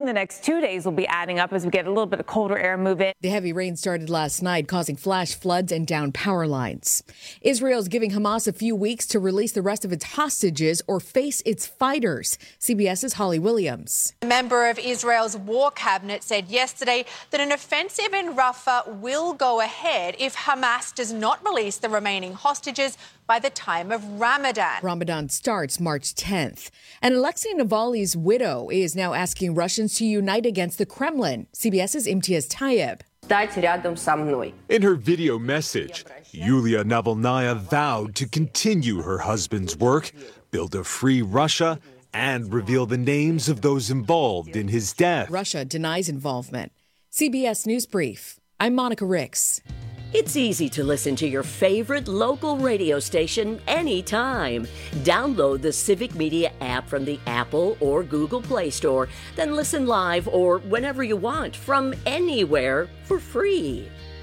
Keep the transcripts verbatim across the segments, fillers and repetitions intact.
the next two days will be adding up as we get a little bit of colder air move in. The heavy rain started last night, causing flash floods and down power lines. Israel's giving Hamas a few weeks to release the rest of its hostages or face its fighters. CBS's Holly Williams. A member of Israel's war cabinet said yesterday that an offensive in Rafah will go ahead if Hamas does not release the remaining hostages by the time of Ramadan. Ramadan starts March tenth. And Alexei Navalny's widow is now asking Russians to unite against the Kremlin. CBS's Imtiaz Tayeb. In her video message, Yulia Navalnaya vowed to continue her husband's work, build a free Russia, and reveal the names of those involved in his death. Russia denies involvement. C B S News Brief. I'm Monica Ricks. It's easy to listen to your favorite local radio station anytime. Download the Civic Media app from the Apple or Google Play Store, then listen live or whenever you want from anywhere for free.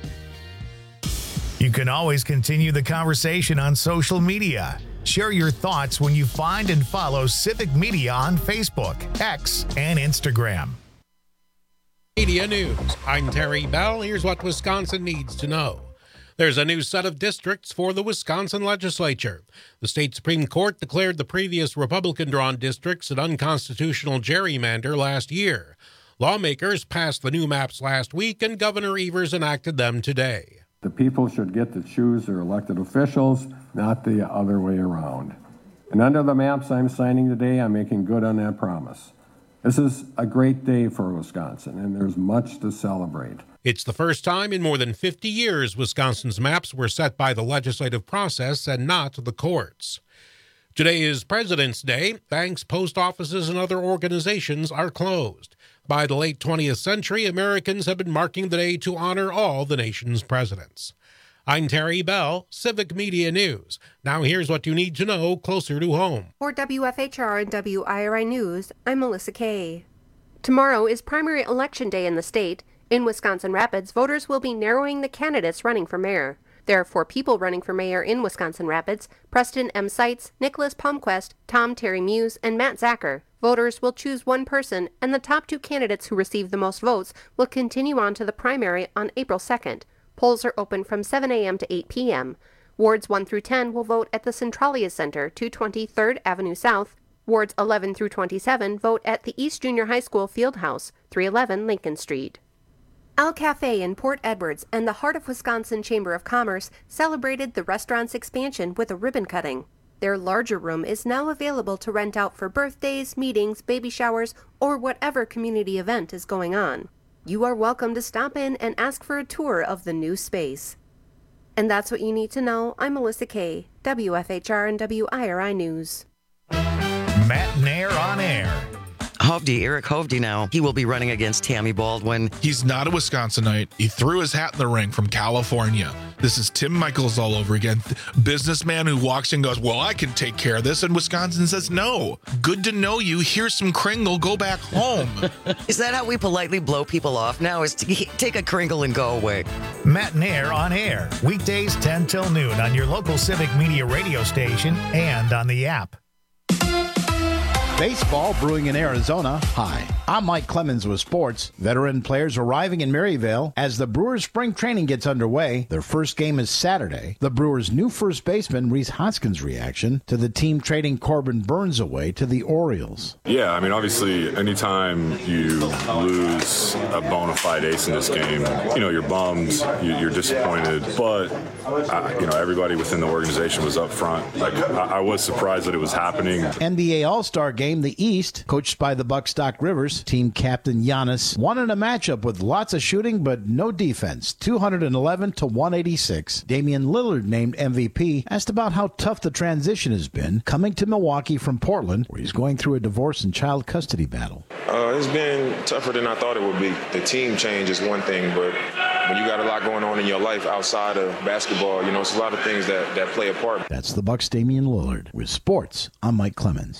You can always continue the conversation on social media. Share your thoughts when you find and follow Civic Media on Facebook, X, and Instagram. Media News. I'm Terry Bell. Here's what Wisconsin needs to know. There's a new set of districts for the Wisconsin legislature. The state Supreme Court declared the previous Republican-drawn districts an unconstitutional gerrymander last year. Lawmakers passed the new maps last week, and Governor Evers enacted them today. The people should get to choose their elected officials, not the other way around. And under the maps I'm signing today, I'm making good on that promise. This is a great day for Wisconsin, and there's much to celebrate. It's the first time in more than fifty years Wisconsin's maps were set by the legislative process and not the courts. Today is President's Day. Banks, post offices, and other organizations are closed. By the late twentieth century, Americans have been marking the day to honor all the nation's presidents. I'm Terry Bell, Civic Media News. Now here's what you need to know closer to home. For W F H R and W I R I News, I'm Melissa Kay. Tomorrow is primary election day in the state. In Wisconsin Rapids, voters will be narrowing the candidates running for mayor. There are four people running for mayor in Wisconsin Rapids: Preston M. Seitz, Nicholas Palmquist, Tom Terry Muse, and Matt Zacher. Voters will choose one person, and the top two candidates who receive the most votes will continue on to the primary on April second. Polls are open from seven a.m. to eight p.m. Wards one through ten will vote at the Centralia Center, two twenty-third Avenue South. Wards eleven through twenty-seven vote at the East Junior High School Fieldhouse, three eleven Lincoln Street. Al Cafe in Port Edwards and the Heart of Wisconsin Chamber of Commerce celebrated the restaurant's expansion with a ribbon cutting. Their larger room is now available to rent out for birthdays, meetings, baby showers, or whatever community event is going on. You are welcome to stop in and ask for a tour of the new space. And that's what you need to know. I'm Melissa Kay, W F H R and W I R I News. Matt Nair on air. Hovde, Eric Hovde now. He will be running against Tammy Baldwin. He's not a Wisconsinite. He threw his hat in the ring from California. This is Tim Michaels all over again. Businessman who walks in and goes, well, I can take care of this. And Wisconsin says, no. Good to know you. Here's some Kringle. Go back home. Is that how we politely blow people off now? Is to take a Kringle and go away? Matt Nair on air. Weekdays ten till noon on your local Civic Media radio station and on the app. Baseball brewing in Arizona. Hi, I'm Mike Clemens with sports. Veteran players arriving in Maryvale as the Brewers spring training gets underway. Their first game is Saturday. The Brewers' new first baseman, Rhys Hoskins' reaction to the team trading Corbin Burns away to the Orioles. Yeah, I mean, obviously, anytime you lose a bona fide ace in this game, you know, you're bummed, you're disappointed, but, uh, you know, everybody within the organization was up front. Like, I, I was surprised that it was happening. N B A All-Star game. The East, coached by the Buckstock Rivers, team captain Giannis won in a matchup with lots of shooting but no defense, two eleven to one eighty-six. Damian Lillard, named M V P, asked about how tough the transition has been coming to Milwaukee from Portland, where he's going through a divorce and child custody battle. Uh, it's been tougher than I thought it would be. The team change is one thing, but when you got a lot going on in your life outside of basketball, you know, it's a lot of things that, that play a part. That's the Bucks' Damian Lillard. With sports, I'm Mike Clemens.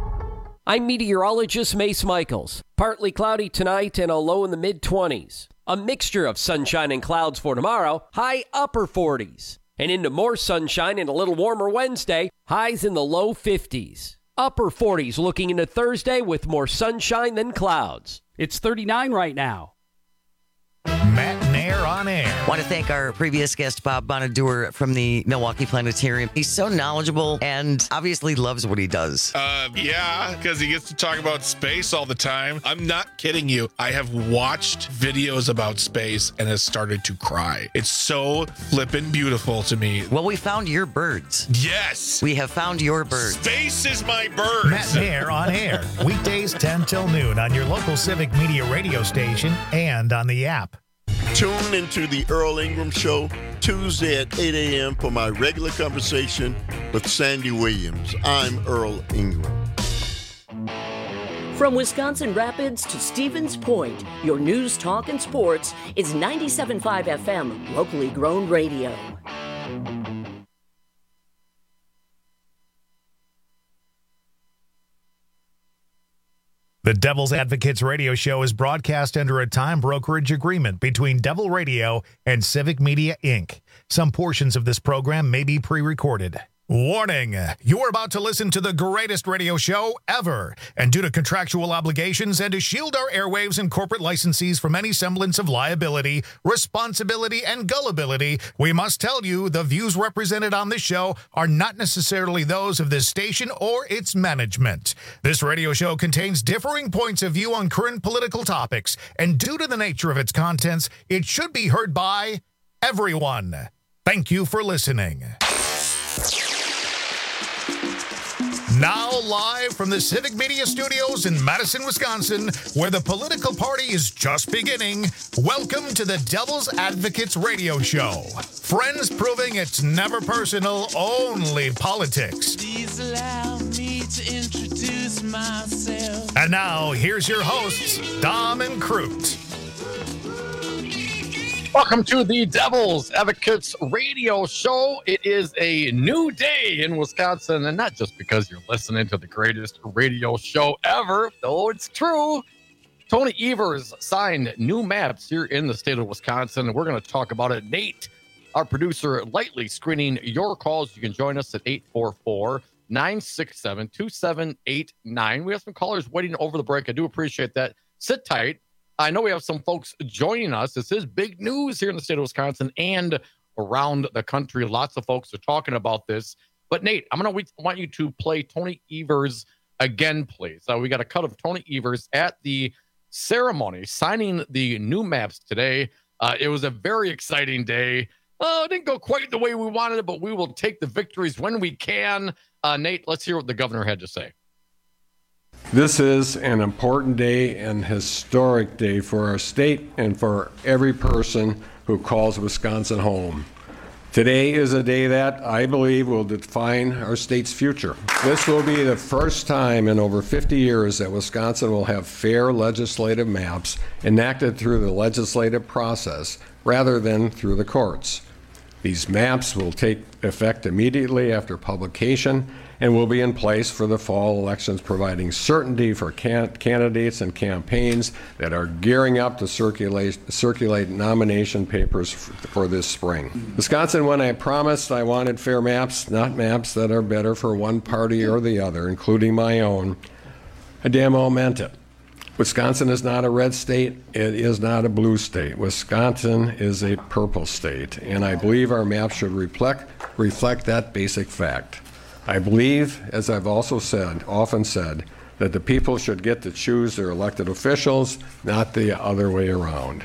I'm meteorologist Mace Michaels. Partly cloudy tonight and a low in the mid twenties. A mixture of sunshine and clouds for tomorrow, high upper forties. And into more sunshine and a little warmer Wednesday, highs in the low fifties. Upper forties looking into Thursday with more sunshine than clouds. It's thirty-nine right now. Matt Nair on air. Want to thank our previous guest, Bob Bonadur from the Milwaukee Planetarium. He's so knowledgeable and obviously loves what he does. Uh, yeah, because he gets to talk about space all the time. I'm not kidding you. I have watched videos about space and has started to cry. It's so flippin' beautiful to me. Well, we found your birds. Yes. We have found your birds. Space is my birds. Matt Nair on air. Weekdays ten till noon on your local Civic Media radio station and on the app. Tune into the Earl Ingram Show Tuesday at eight a.m. for my regular conversation with Sandy Williams. I'm Earl Ingram. From Wisconsin Rapids to Stevens Point, your news, talk, and sports is ninety-seven point five F M, locally grown radio. The Devil's Advocates radio show is broadcast under a time brokerage agreement between Devil Radio and Civic Media, Incorporated. Some portions of this program may be pre-recorded. Warning, you are about to listen to the greatest radio show ever. And due to contractual obligations and to shield our airwaves and corporate licensees from any semblance of liability, responsibility, and gullibility, we must tell you the views represented on this show are not necessarily those of this station or its management. This radio show contains differing points of view on current political topics, and due to the nature of its contents, it should be heard by everyone. Thank you for listening. Now live from the Civic Media Studios in Madison, Wisconsin, where the political party is just beginning, welcome to the Devil's Advocates radio show. Friends proving it's never personal, only politics. Please allow me to introduce myself. And now, here's your hosts, Dom and Crute. Welcome to the Devil's Advocates radio show. It is a new day in Wisconsin, and not just because you're listening to the greatest radio show ever, though it's true. Tony Evers signed new maps here in the state of Wisconsin, and we're going to talk about it. Nate, our producer, lightly screening your calls. You can join us at eight four four, nine six seven, two seven eight nine. We have some callers waiting over the break. I do appreciate that. Sit tight. I know we have some folks joining us. This is big news here in the state of Wisconsin and around the country. Lots of folks are talking about this. But Nate, I'm going to want you to play Tony Evers again, please. Uh, we got a cut of Tony Evers at the ceremony signing the new maps today. Uh, it was a very exciting day. Oh, it didn't go quite the way we wanted it, but we will take the victories when we can. Uh, Nate, let's hear what the governor had to say. This is an important day and historic day for our state and for every person who calls Wisconsin home. Today is a day that I believe will define our state's future. This will be the first time in over fifty years that Wisconsin will have fair legislative maps enacted through the legislative process rather than through the courts. These maps will take effect immediately after publication and will be in place for the fall elections, providing certainty for can- candidates and campaigns that are gearing up to circulate, circulate nomination papers f- for this spring. Wisconsin, when I promised I wanted fair maps, not maps that are better for one party or the other, including my own, I damn well meant it. Wisconsin is not a red state. It is not a blue state. Wisconsin is a purple state, and I believe our maps should reflect, reflect that basic fact. I believe, as I've also said, often said, that the people should get to choose their elected officials, not the other way around.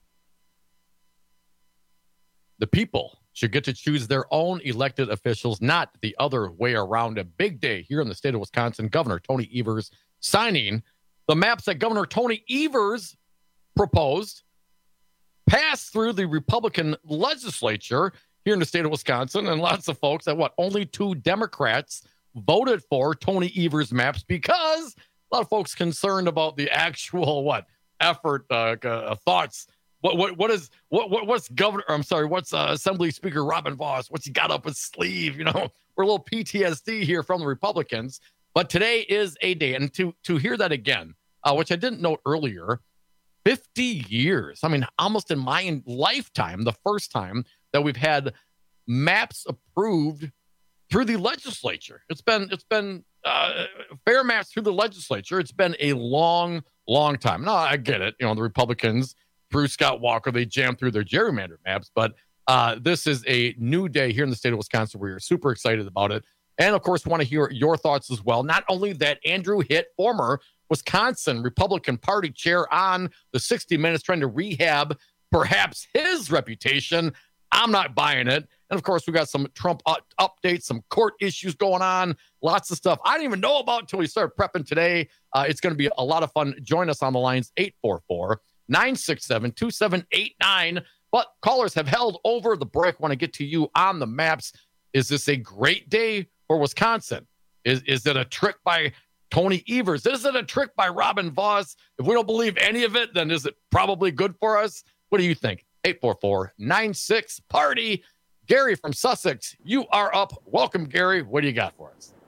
The people should get to choose their own elected officials, not the other way around. A big day here in the state of Wisconsin. Governor Tony Evers signing the maps that Governor Tony Evers proposed, passed through the Republican legislature here in the state of Wisconsin, and lots of folks that what only two Democrats voted for Tony Evers maps because a lot of folks concerned about the actual what effort, uh, uh, thoughts. What what what is what, what what's Governor? I'm sorry, what's uh, Assembly Speaker Robin Vos? What's he got up his sleeve? You know, we're a little P T S D here from the Republicans. But today is a day, and to to hear that again, uh, which I didn't note earlier. fifty years. I mean, almost in my lifetime, the first time that we've had maps approved through the legislature. It's been it's been uh, fair maps through the legislature. It's been a long, long time. No, I get it. You know, the Republicans through Scott Walker, they jammed through their gerrymandered maps, but uh, this is a new day here in the state of Wisconsin. We are super excited about it. And, of course, want to hear your thoughts as well. Not only that, Andrew Hitt, former Wisconsin Republican Party chair on the sixty minutes, trying to rehab perhaps his reputation. I'm not buying it. And, of course, we got some Trump uh, updates, some court issues going on, lots of stuff I didn't even know about until we started prepping today. Uh, it's going to be a lot of fun. Join us on the lines, eight four four, nine six seven, two seven eight nine. But callers have held over the break. Want to get to you on the maps. Is this a great day for Wisconsin? Is is it a trick by Tony Evers? Is it a trick by Robin Vos? If we don't believe any of it, then is it probably good for us? What do you think? eight four four, nine six, party. Gary from Sussex, you are up. Welcome, Gary. What do you got for us?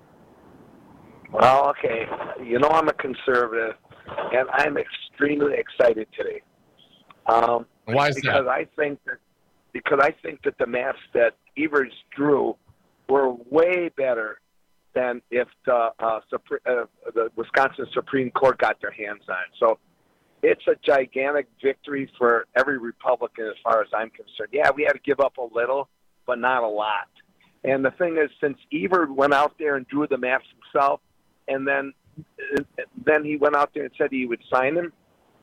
Well, okay. You know I'm a conservative, and I'm extremely excited today. Um, Why is because that? I think that because I think that the maps that Evers drew were way better than if the, uh, Supre- uh, the Wisconsin Supreme Court got their hands on it. So it's a gigantic victory for every Republican as far as I'm concerned. Yeah, we had to give up a little, but not a lot. And the thing is, since Evers went out there and drew the maps himself, and then then he went out there and said he would sign them,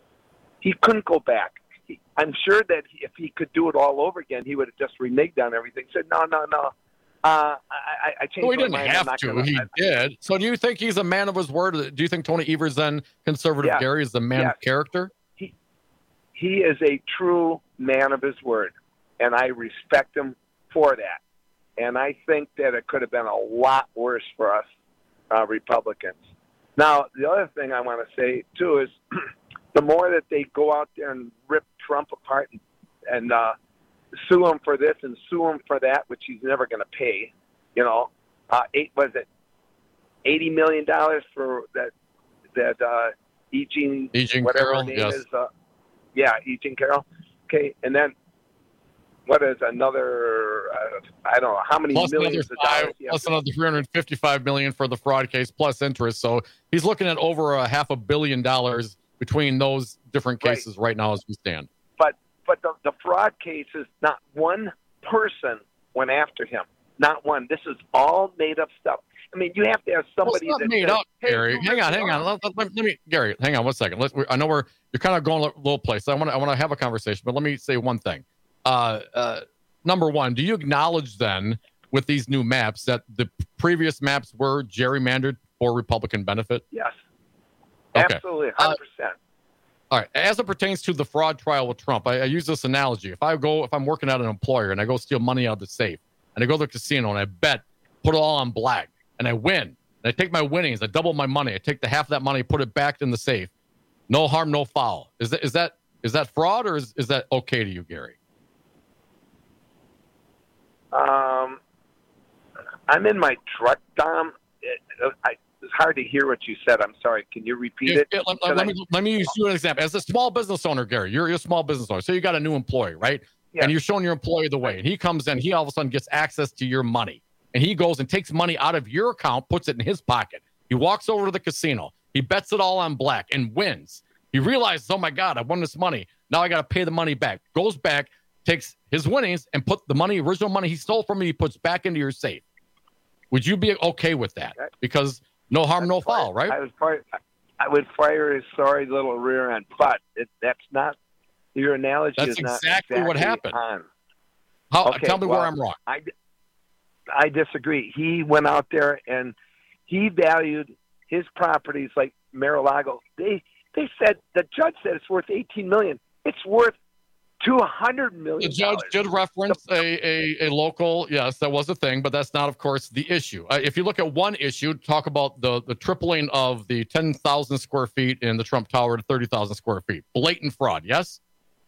he couldn't go back. He, I'm sure that if he could do it all over again, he would have just reneged on everything. Said, no, no, no. Uh, I, I changed well, he my didn't mind. have to. Gonna, he I, did. So do you think he's a man of his word? Do you think Tony Evers, then, conservative yeah, Gary, is the man yeah. of character? He, he is a true man of his word, and I respect him for that. And I think that it could have been a lot worse for us uh, Republicans. Now, the other thing I want to say, too, is the more that they go out there and rip Trump apart and, and uh, sue him for this and sue him for that, which he's never going to pay, you know, uh, eight, was it eighty million dollars for that, that uh, E. Jean, E. Jean whatever Carroll, her name yes. is. Uh, yeah, E. Jean Carroll. Okay, and then what is another, uh, I don't know, how many Plus millions another of five, dollars? plus another three hundred fifty-five million dollars for the fraud case plus interest. So he's looking at over a half a billion dollars between those different cases right, right now as we stand. But but the, the fraud cases, not one person went after him. Not one. This is all made up stuff. I mean, you have to have somebody well, it's not that made says, up, hey, Gary. Hang on, hang on. Let, let, let me, Gary, hang on one second. Let's. I know we're you're kind of going a little place. I want to I want to have a conversation, but let me say one thing. Uh, uh, number one, do you acknowledge then with these new maps that the previous maps were gerrymandered for Republican benefit? Yes. Okay. Absolutely, one hundred percent. Uh, all right. As it pertains to the fraud trial with Trump, I, I use this analogy. If I go, if I'm working at an employer and I go steal money out of the safe and I go to the casino and I bet, put it all on black and I win, and I take my winnings, I double my money, I take the half of that money, put it back in the safe. No harm, no foul. Is that is that is that fraud or is, is that okay to you, Gary? Um, I'm in my truck, Dom. It, I, it's hard to hear what you said. I'm sorry. Can you repeat If, it? it let, let I, me, let me use you an example. As a small business owner, Gary, you're, you're a small business owner. So you got a new employee, right? Yeah. And you're showing your employee the way. And he comes in, he all of a sudden gets access to your money. And he goes and takes money out of your account, puts it in his pocket. He walks over to the casino. He bets it all on black and wins. He realizes, oh, my God, I won this money. Now I got to pay the money back. Goes back, takes his winnings, and put the money, original money he stole from you, he puts back into your safe. Would you be okay with that? Because no harm, no foul, right? I, was probably, I would fire his sorry little rear end, but it, that's not, your analogy That's is not exactly what happened. on. How, Okay, tell me well, where I'm wrong. I, I disagree. He went out there and he valued his properties like Mar-a-Lago. They they said, the judge said it's worth eighteen million dollars. It's worth two hundred million dollars. The judge did reference a, a, a local, yes, that was a thing, but that's not, of course, the issue. Uh, if you look at one issue, talk about the, the tripling of the ten thousand square feet in the Trump Tower to thirty thousand square feet. Blatant fraud, yes?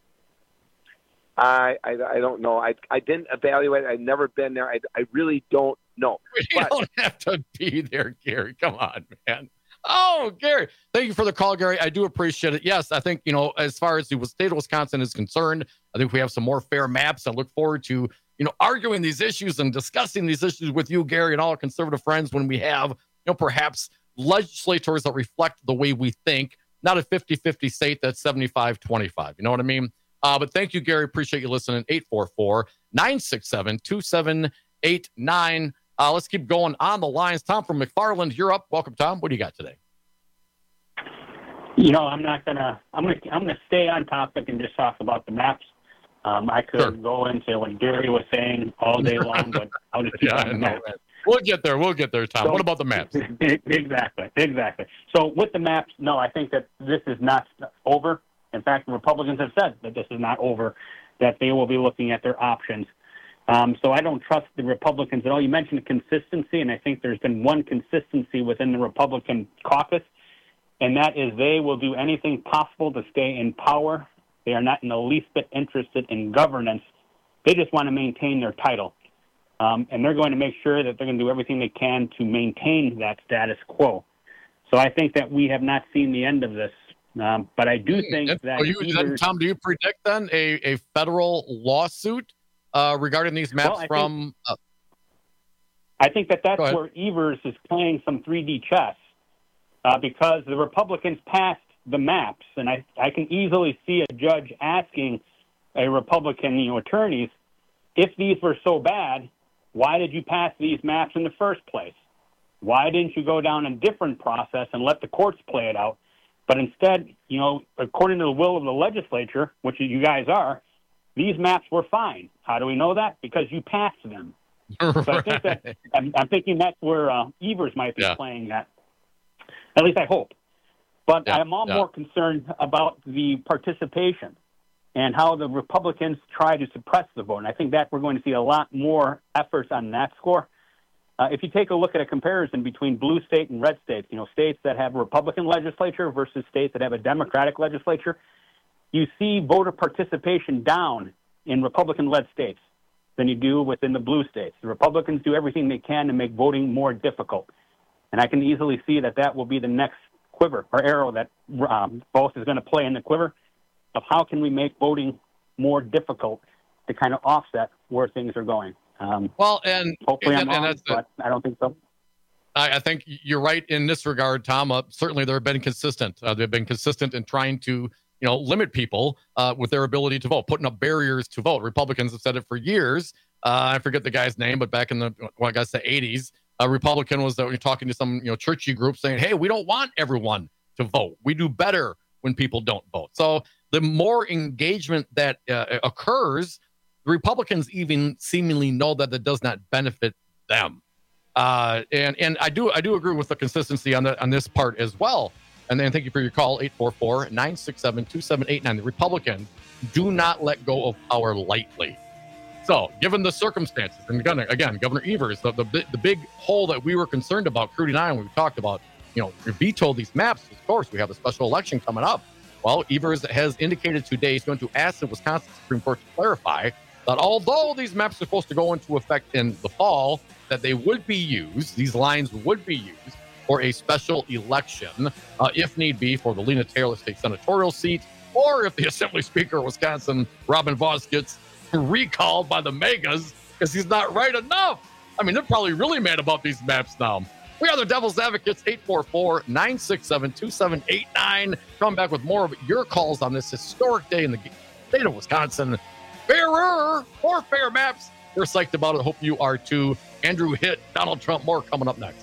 I, I I don't know. I I didn't evaluate. I've never been there. I, I really don't know. You But, don't have to be there, Gary. Come on, man. Oh, Gary, thank you for the call, Gary. I do appreciate it. Yes, I think, you know, as far as the state of Wisconsin is concerned, I think we have some more fair maps. I look forward to, you know, arguing these issues and discussing these issues with you, Gary, and all our conservative friends when we have, you know, perhaps legislators that reflect the way we think, not a fifty-fifty state that's seventy-five twenty-five. You know what I mean? Uh, but thank you, Gary. Appreciate you listening. eight four four, nine six seven, two seven eight nine. Uh, let's keep going on the lines. Tom from McFarland, you're up. Welcome, Tom. What do you got today? You know, I'm not gonna. I'm gonna. I'm gonna stay on topic and just talk about the maps. Um, I could sure. go into what Gary was saying all day long, but I'll just keep yeah, on the maps. We'll get there. We'll get there, Tom. So, what about the maps? Exactly. Exactly. So with the maps, no, I think that this is not over. In fact, the Republicans have said that this is not over. That they will be looking at their options. Um, so I don't trust the Republicans at all. You mentioned consistency, and I think there's been one consistency within the Republican caucus, and that is they will do anything possible to stay in power. They are not in the least bit interested in governance. They just want to maintain their title. Um, and they're going to make sure that they're going to do everything they can to maintain that status quo. So I think that we have not seen the end of this. Um, but I do think and that... You, either, then, Tom, do you predict then a, a federal lawsuit Uh, regarding these maps well, I from... Think, uh, I think that that's where Evers is playing some three D chess uh, because the Republicans passed the maps, and I, I can easily see a judge asking a Republican, you know, attorneys, if these were so bad, why did you pass these maps in the first place? Why didn't you go down a different process and let the courts play it out? But instead, you know, according to the will of the legislature, which you guys are, these maps were fine. How do we know that? Because you passed them. Right. So I think that I'm, I'm thinking that's where uh, Evers might be yeah. playing that. At least I hope. But yeah. I'm all yeah. more concerned about the participation and how the Republicans try to suppress the vote. And I think that we're going to see a lot more efforts on that score. Uh, if you take a look at a comparison between blue state and red states, you know, states that have a Republican legislature versus states that have a Democratic legislature, you see voter participation down in Republican-led states than you do within the blue states. The Republicans do everything they can to make voting more difficult. And I can easily see that that will be the next quiver or arrow that um, both is going to play in the quiver of how can we make voting more difficult to kind of offset where things are going. Um, well, and hopefully and, I'm and wrong, but I don't think so. I, I think you're right in this regard, Tom. Uh, certainly they've been consistent. Uh, they've been consistent in trying to you know, limit people uh, with their ability to vote, putting up barriers to vote. Republicans have said it for years. Uh, I forget the guy's name, but back in the, well, I guess the eighties, a Republican was uh, talking to some, you know, churchy group saying, hey, we don't want everyone to vote. We do better when people don't vote. So the more engagement that uh, occurs, the Republicans even seemingly know that that does not benefit them. Uh, and and I do I do agree with the consistency on the, on this part as well. And then thank you for your call, eight four four, nine six seven, two seven eight nine. The Republicans do not let go of power lightly. So, given the circumstances, and again, again Governor Evers, the, the the big hole that we were concerned about, Crudy and I, when we talked about, you know, vetoed these maps, of course, we have a special election coming up. Well, Evers has indicated today he's going to ask the Wisconsin Supreme Court to clarify that although these maps are supposed to go into effect in the fall, that they would be used, these lines would be used for a special election, uh, if need be, for the Lena Taylor State Senatorial seat, or if the Assembly Speaker of Wisconsin, Robin Vos, gets recalled by the megas because he's not right enough. I mean, they're probably really mad about these maps now. We are the Devil's Advocates, eight four four, nine six seven, two seven eight nine. Come back with more of your calls on this historic day in the state of Wisconsin. Fairer, more fair maps. We're psyched about it. Hope you are too. Andrew Hitt, Donald Trump, more coming up next.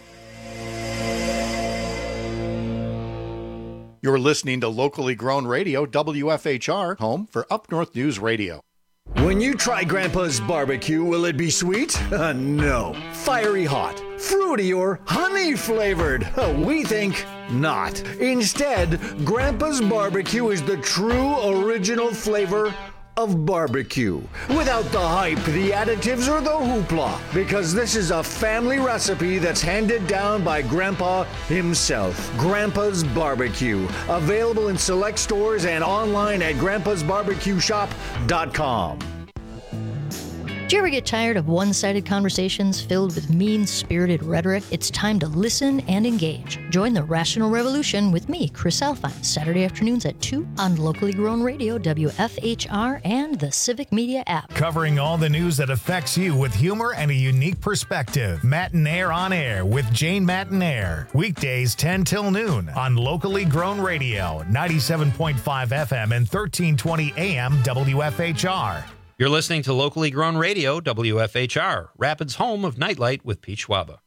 You're listening to locally grown radio, W F H R, home for Up North News Radio. When you try Grandpa's barbecue, will it be sweet? Uh, no. Fiery hot, fruity, or honey flavored? Uh, we think not. Instead, Grandpa's barbecue is the true original flavor of barbecue, without the hype, the additives, or the hoopla, because this is a family recipe that's handed down by Grandpa himself. Grandpa's Barbecue, available in select stores and online at grandpas barbecue shop dot com. Do you ever get tired of one-sided conversations filled with mean-spirited rhetoric? It's time to listen and engage. Join the Rational Revolution with me, Chris Alfine, Saturday afternoons at two on Locally Grown Radio, W F H R, and the Civic Media app. Covering all the news that affects you with humor and a unique perspective. Matinaire on Air with Jane Matinaire. Weekdays ten till noon on Locally Grown Radio, ninety-seven point five F M and thirteen twenty A M W F H R. You're listening to Locally Grown Radio, W F H R, Rapids' home of Nightlight with Pete Schwaba.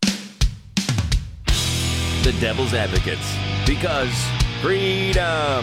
The Devil's Advocates, because freedom.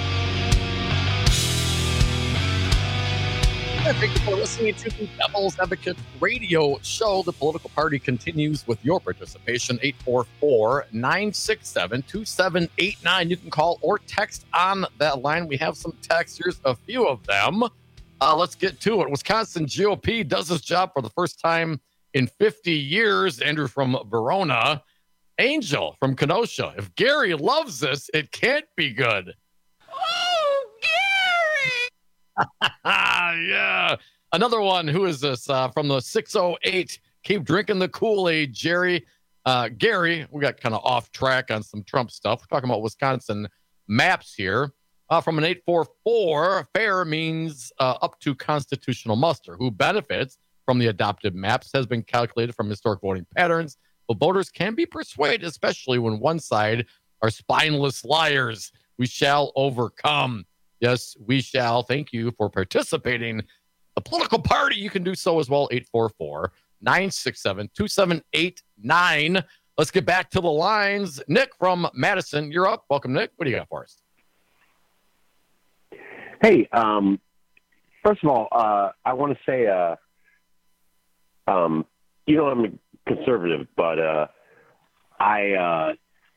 Thank you for listening to the Devil's Advocate Radio Show. The political party continues with your participation. eight four four, nine six seven, two seven eight nine. You can call or text on that line. We have some texts. Here's a few of them. Uh, let's get to it. Wisconsin G O P does this job for the first time in fifty years. Andrew from Verona. Angel from Kenosha. If Gary loves this, it can't be good. Oh, Gary! Yeah. Another one. Who is this? Uh, from the six oh eight. Keep drinking the Kool-Aid, Jerry. Uh, Gary, we got kind of off track on some Trump stuff. We're talking about Wisconsin maps here. Uh, from an eight four four, fair means uh, up to constitutional muster. Who benefits from the adopted maps has been calculated from historic voting patterns, but voters can be persuaded, especially when one side are spineless liars. We shall overcome. Yes, we shall. Thank you for participating. The political party, you can do so as well. eight four four, nine six seven, two seven eight nine. Let's get back to the lines. Nick from Madison, you're up. Welcome, Nick. What do you got for us? Hey, um, first of all, uh, I want to say, uh, um, you know, I'm a conservative, but uh, I uh,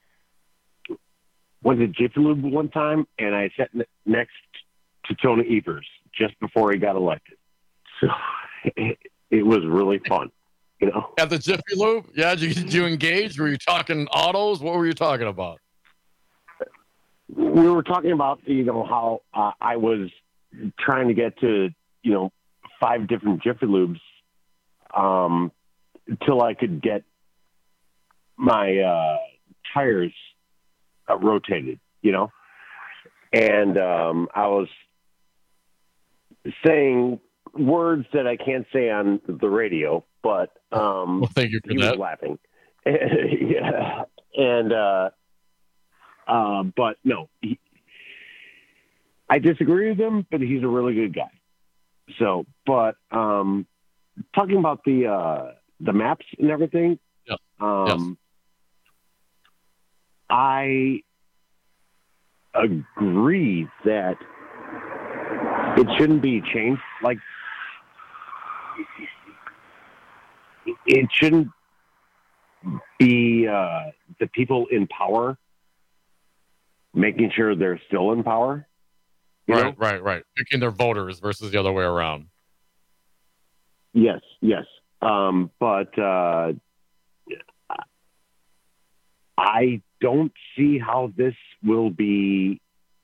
went to Jiffy Lube one time, and I sat n- next to Tony Evers just before he got elected. So it, it was really fun, you know. At the Jiffy Lube? Yeah, did you, did you engage? Were you talking autos? What were you talking about? We were talking about, you know, how uh, I was trying to get to, you know, five different Jiffy Lubes um, until I could get my uh, tires uh, rotated, you know. And um, I was saying words that I can't say on the radio, but um, well, thank you for he that. was laughing. Yeah. And, uh, Uh, but no, he, I disagree with him, but he's a really good guy. So, but um, talking about the uh, the maps and everything, yeah. um, yes. I agree that it shouldn't be changed. Like, it shouldn't be uh, the people in power making sure they're still in power. Right, know? right, right. Picking their voters versus the other way around. Yes, yes. Um, but uh, I don't see how this will be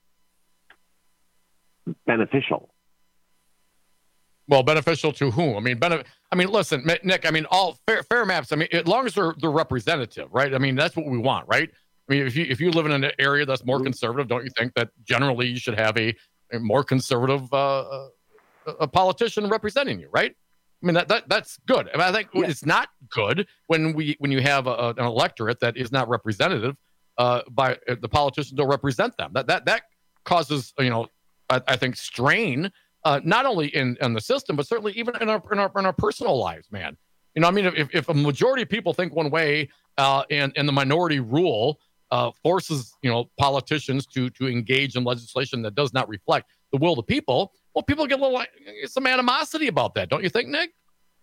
beneficial. Well, beneficial to whom? I mean, benef- I mean, listen, Nick. I mean, all fair, fair maps. I mean, as long as they're they're representative, right? I mean, that's what we want, right? I mean, if you if you live in an area that's more conservative, don't you think that generally you should have a, a more conservative uh, a politician representing you, right? I mean, that, that that's good. I mean, I think yeah. It's not good when we when you have a, an electorate that is not representative uh, by uh, the politicians don't represent them. That that that causes, you know, I, I think strain uh, not only in, in the system, but certainly even in our in our in our personal lives, man. You know, I mean, if if a majority of people think one way uh, and and the minority rule uh, forces, you know, politicians to to engage in legislation that does not reflect the will of the people, well, people get a little some animosity about that, don't you think, Nick?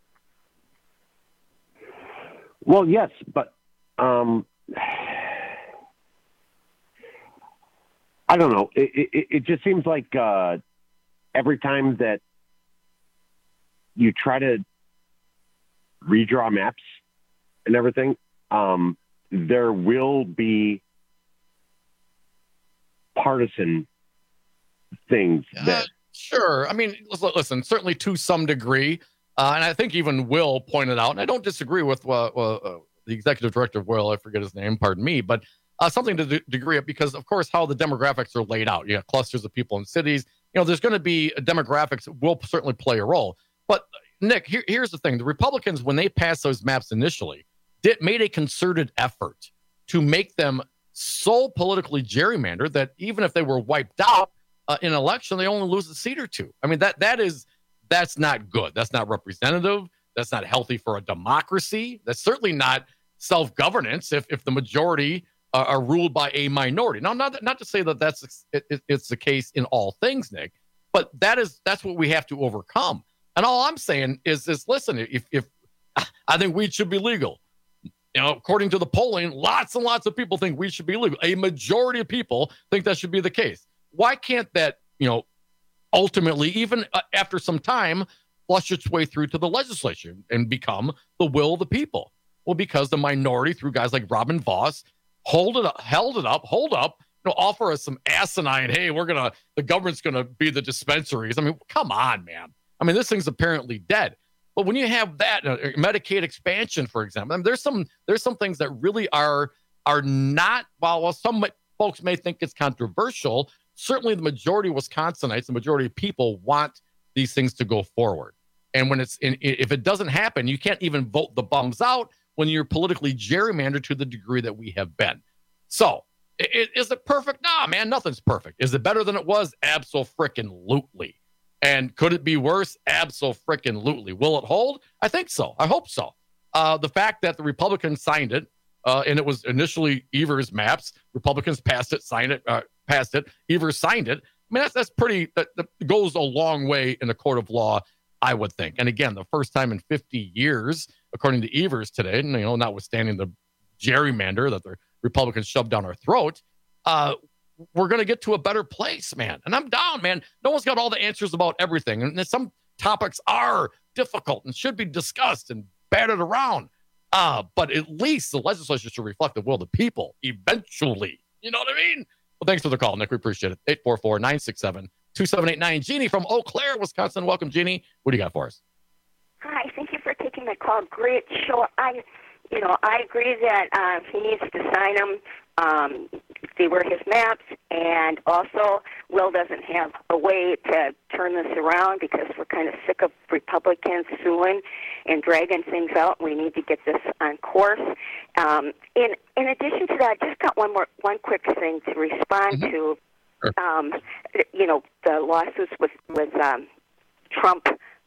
Well, yes, but um, I don't know. It, it, it just seems like uh, every time that you try to redraw maps and everything, um, there will be partisan things that. Uh, sure. I mean, listen, certainly to some degree, Uh, and I think even Will pointed out, and I don't disagree with uh, uh, the executive director of Will, I forget his name, pardon me, but uh, something to the degree of, because of course how the demographics are laid out. You have clusters of people in cities. You know, there's going to be demographics will certainly play a role. But Nick, here, here's the thing. The Republicans, when they passed those maps initially, did made a concerted effort to make them so politically gerrymandered that even if they were wiped out uh, in an election, they only lose a seat or two. I mean, that that is that's not good. That's not representative. That's not healthy for a democracy. That's certainly not self-governance if, if the majority uh, are ruled by a minority. Now, not, not to say that that's it, it, it's the case in all things, Nick, but that is that's what we have to overcome. And all I'm saying is, is listen, if, if I think weed should be legal, you know, according to the polling, lots and lots of people think weed should be legal. A majority of people think that should be the case. Why can't that, you know, ultimately, even uh, after some time, flush its way through to the legislature and become the will of the people? Well, because the minority, through guys like Robin Vos, hold it up, held it up, hold up, you know, offer us some asinine, hey, we're going to, the government's going to be the dispensaries. I mean, come on, man. I mean, this thing's apparently dead. But when you have that, uh, Medicaid expansion, for example, I mean, there's some there's some things that really are are not, while, while some folks may think it's controversial, certainly the majority of Wisconsinites, the majority of people want these things to go forward. And when it's in, if it doesn't happen, you can't even vote the bums out when you're politically gerrymandered to the degree that we have been. So, it, is it perfect? Nah, man, nothing's perfect. Is it better than it was? Abso-frickin-lutely. And could it be worse? Abso-frickin-lutely. Will it hold? I think so. I hope so. Uh, the fact that the Republicans signed it, uh, and it was initially Evers' maps, Republicans passed it, signed it, uh, passed it, Evers signed it. I mean, that's that's pretty, that, that goes a long way in the court of law, I would think. And again, the first time in fifty years, according to Evers today, and, you know, notwithstanding the gerrymander that the Republicans shoved down our throat, uh, we're going to get to a better place, man. And I'm down, man. No one's got all the answers about everything. And some topics are difficult and should be discussed and batted around. Uh, but at least the legislature should reflect the will of the people eventually. You know what I mean? Well, thanks for the call, Nick. We appreciate it. eight four four, nine six seven, two seven eight nine. Jeannie from Eau Claire, Wisconsin. Welcome, Jeannie. What do you got for us? Hi. Thank you for taking my call. Great show. I, you know, I agree that uh, he needs to sign them. Um, they were his maps, and also Will doesn't have a way to turn this around because we're kind of sick of Republicans suing and dragging things out. We need to get this on course. Um, in in addition to that, I just got one more one quick thing to respond mm-hmm. to. Um, you know, the lawsuits with with um, Trump.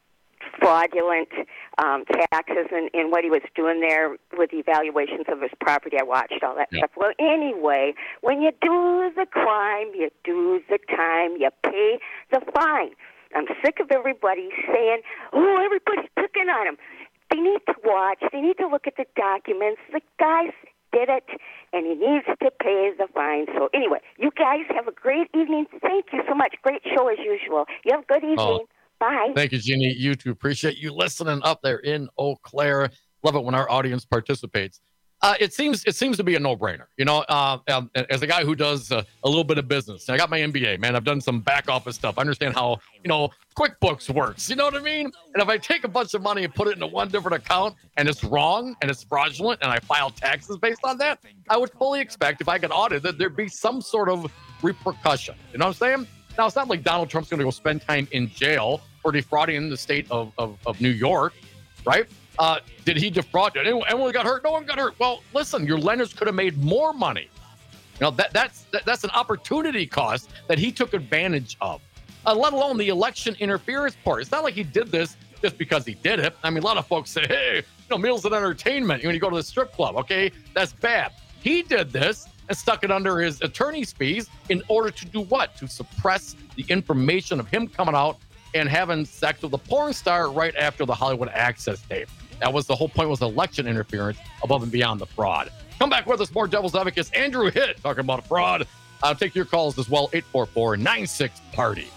Fraudulent um, taxes and, and what he was doing there with the evaluations of his property. I watched all that yeah. stuff. Well, anyway, when you do the crime, you do the time, you pay the fine. I'm sick of everybody saying, oh, everybody's picking on him. They need to watch. They need to look at the documents. The guy did it, and he needs to pay the fine. So anyway, you guys have a great evening. Thank you so much. Great show as usual. You have a good evening. Oh. Bye. Thank you, Jeannie. You too. Appreciate you listening up there in Eau Claire. Love it when our audience participates. Uh, it seems it seems to be a no-brainer. You know, uh, um, as a guy who does uh, a little bit of business, I got my M B A, man. I've done some back office stuff. I understand how, you know, QuickBooks works. You know what I mean? And if I take a bunch of money and put it into one different account and it's wrong and it's fraudulent and I file taxes based on that, I would fully expect if I get audited, there'd be some sort of repercussion. You know what I'm saying? Now, it's not like Donald Trump's going to go spend time in jail for defrauding the state of, of, of New York, right? Uh, did he defraud? Did anyone, anyone got hurt? No one got hurt. Well, listen, your lenders could have made more money. You know, that, that's that, that's an opportunity cost that he took advantage of, uh, let alone the election interference part. It's not like he did this just because he did it. I mean, a lot of folks say, hey, you know, meals and entertainment, when you go to the strip club, okay, that's bad. He did this and stuck it under his attorney's fees in order to do what? To suppress the information of him coming out and having sex with a porn star right after the Hollywood Access tape. That was the whole point, was election interference above and beyond the fraud. Come back with us, more Devil's Advocates. Andrew Hitt talking about fraud. I'll take your calls as well, eight four four, nine six, party.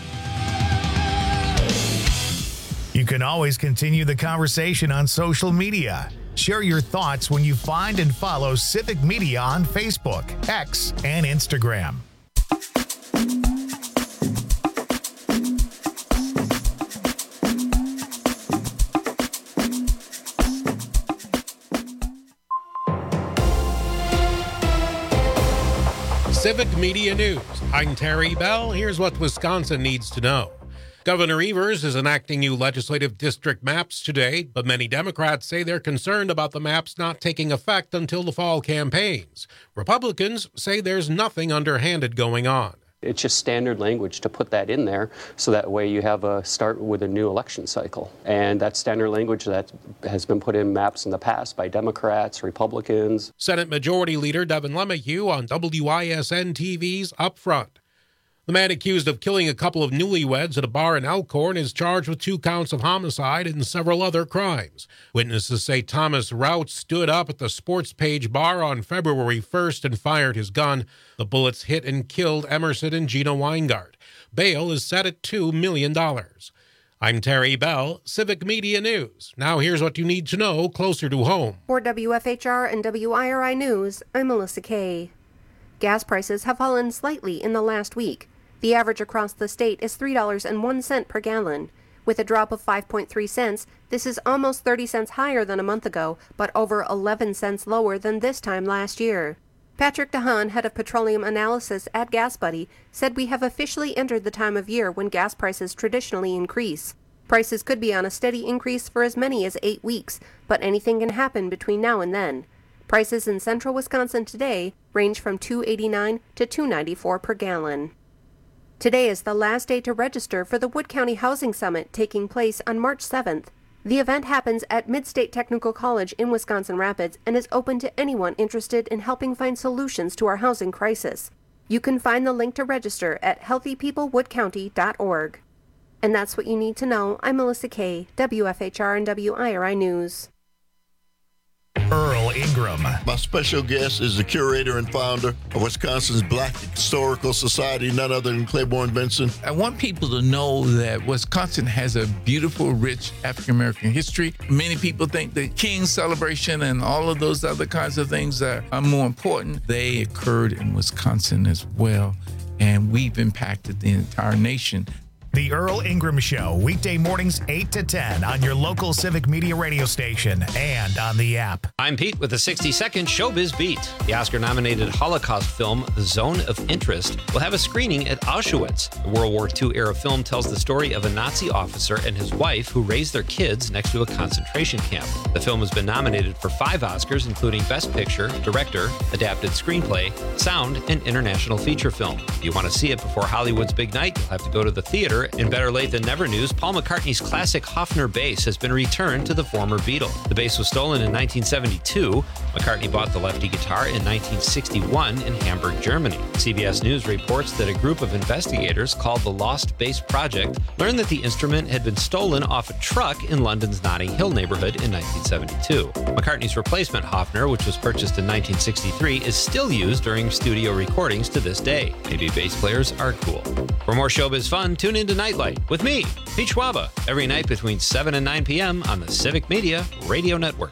You can always continue the conversation on social media. Share your thoughts when you find and follow Civic Media on Facebook, X, and Instagram. Civic Media News. I'm Terry Bell. Here's what Wisconsin needs to know. Governor Evers is enacting new legislative district maps today, but many Democrats say they're concerned about the maps not taking effect until the fall campaigns. Republicans say there's nothing underhanded going on. It's just standard language to put that in there so that way you have a start with a new election cycle. And that's standard language that has been put in maps in the past by Democrats, Republicans. Senate Majority Leader Devin LeMahieu on W I S N T V's Up Front. The man accused of killing a couple of newlyweds at a bar in Elkhorn is charged with two counts of homicide and several other crimes. Witnesses say Thomas Rout stood up at the Sports Page bar on February first and fired his gun. The bullets hit and killed Emerson and Gina Weingart. Bail is set at two million dollars. I'm Terry Bell, Civic Media News. Now here's what you need to know closer to home. For W F H R and W I R I News, I'm Melissa Kay. Gas prices have fallen slightly in the last week. The average across the state is three dollars and one cent per gallon. With a drop of five point three cents, this is almost thirty cents higher than a month ago, but over eleven cents lower than this time last year. Patrick DeHaan, head of petroleum analysis at GasBuddy, said we have officially entered the time of year when gas prices traditionally increase. Prices could be on a steady increase for as many as eight weeks, but anything can happen between now and then. Prices in central Wisconsin today range from two eighty-nine to two ninety-four per gallon. Today is the last day to register for the Wood County Housing Summit taking place on March seventh. The event happens at Midstate Technical College in Wisconsin Rapids and is open to anyone interested in helping find solutions to our housing crisis. You can find the link to register at healthy people wood county dot org. And that's what you need to know. I'm Melissa Kay, W F H R and W I R I News. Earl Ingram. My special guest is the curator and founder of Wisconsin's Black Historical Society, none other than Claiborne Benson. I want people to know that Wisconsin has a beautiful, rich African-American history. Many people think the King's celebration and all of those other kinds of things are, are more important. They occurred in Wisconsin as well, and we've impacted the entire nation. The Earl Ingram Show, weekday mornings eight to ten on your local Civic Media radio station and on the app. I'm Pete with a sixty-second Showbiz Beat. The Oscar-nominated Holocaust film, The Zone of Interest, will have a screening at Auschwitz. The World War Two-era film tells the story of a Nazi officer and his wife who raised their kids next to a concentration camp. The film has been nominated for five Oscars, including Best Picture, Director, Adapted Screenplay, Sound, and International Feature Film. If you want to see it before Hollywood's big night, you'll have to go to the theater. In Better Late Than Never news, Paul McCartney's classic Hofner bass has been returned to the former Beatle. The bass was stolen in nineteen seventy-two. McCartney bought the lefty guitar in nineteen sixty-one in Hamburg, Germany. C B S News reports that a group of investigators called the Lost Bass Project learned that the instrument had been stolen off a truck in London's Notting Hill neighborhood in nineteen seventy-two. McCartney's replacement Hofner, which was purchased in nineteen sixty-three, is still used during studio recordings to this day. Maybe bass players are cool. For more showbiz fun, tune into Nightlight with me, Pete Schwaba, every night between seven and nine p.m. on the Civic Media Radio Network.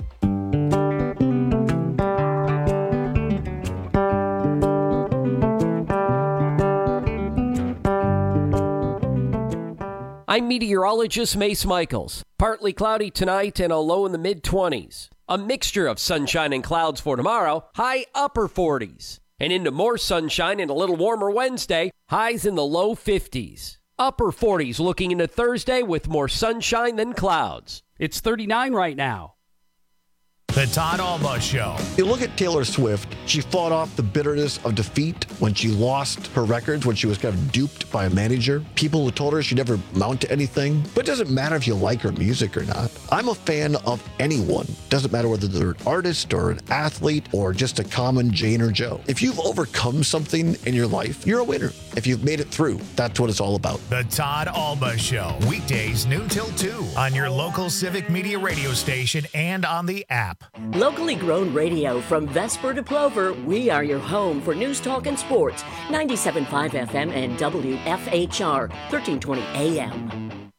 I'm meteorologist Mace Michaels. Partly cloudy tonight and a low in the mid-twenties. A mixture of sunshine and clouds for tomorrow, high upper forties. And into more sunshine and a little warmer Wednesday, highs in the low fifties. Upper forties looking into Thursday with more sunshine than clouds. It's thirty-nine right now. The Todd Alba Show. You look at Taylor Swift, she fought off the bitterness of defeat when she lost her records, when she was kind of duped by a manager. People who told her she'd never amount to anything. But it doesn't matter if you like her music or not. I'm a fan of anyone. Doesn't matter whether they're an artist or an athlete or just a common Jane or Joe. If you've overcome something in your life, you're a winner. If you've made it through, that's what it's all about. The Todd Alba Show, weekdays noon till two on your local Civic Media radio station and on the app. Locally grown radio from Vesper to Plover, we are your home for news, talk, and sports. ninety-seven point five F M and W F H R, thirteen twenty A M.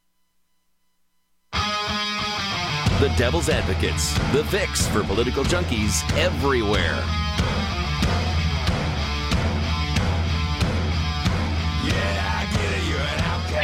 The Devil's Advocates, the fix for political junkies everywhere.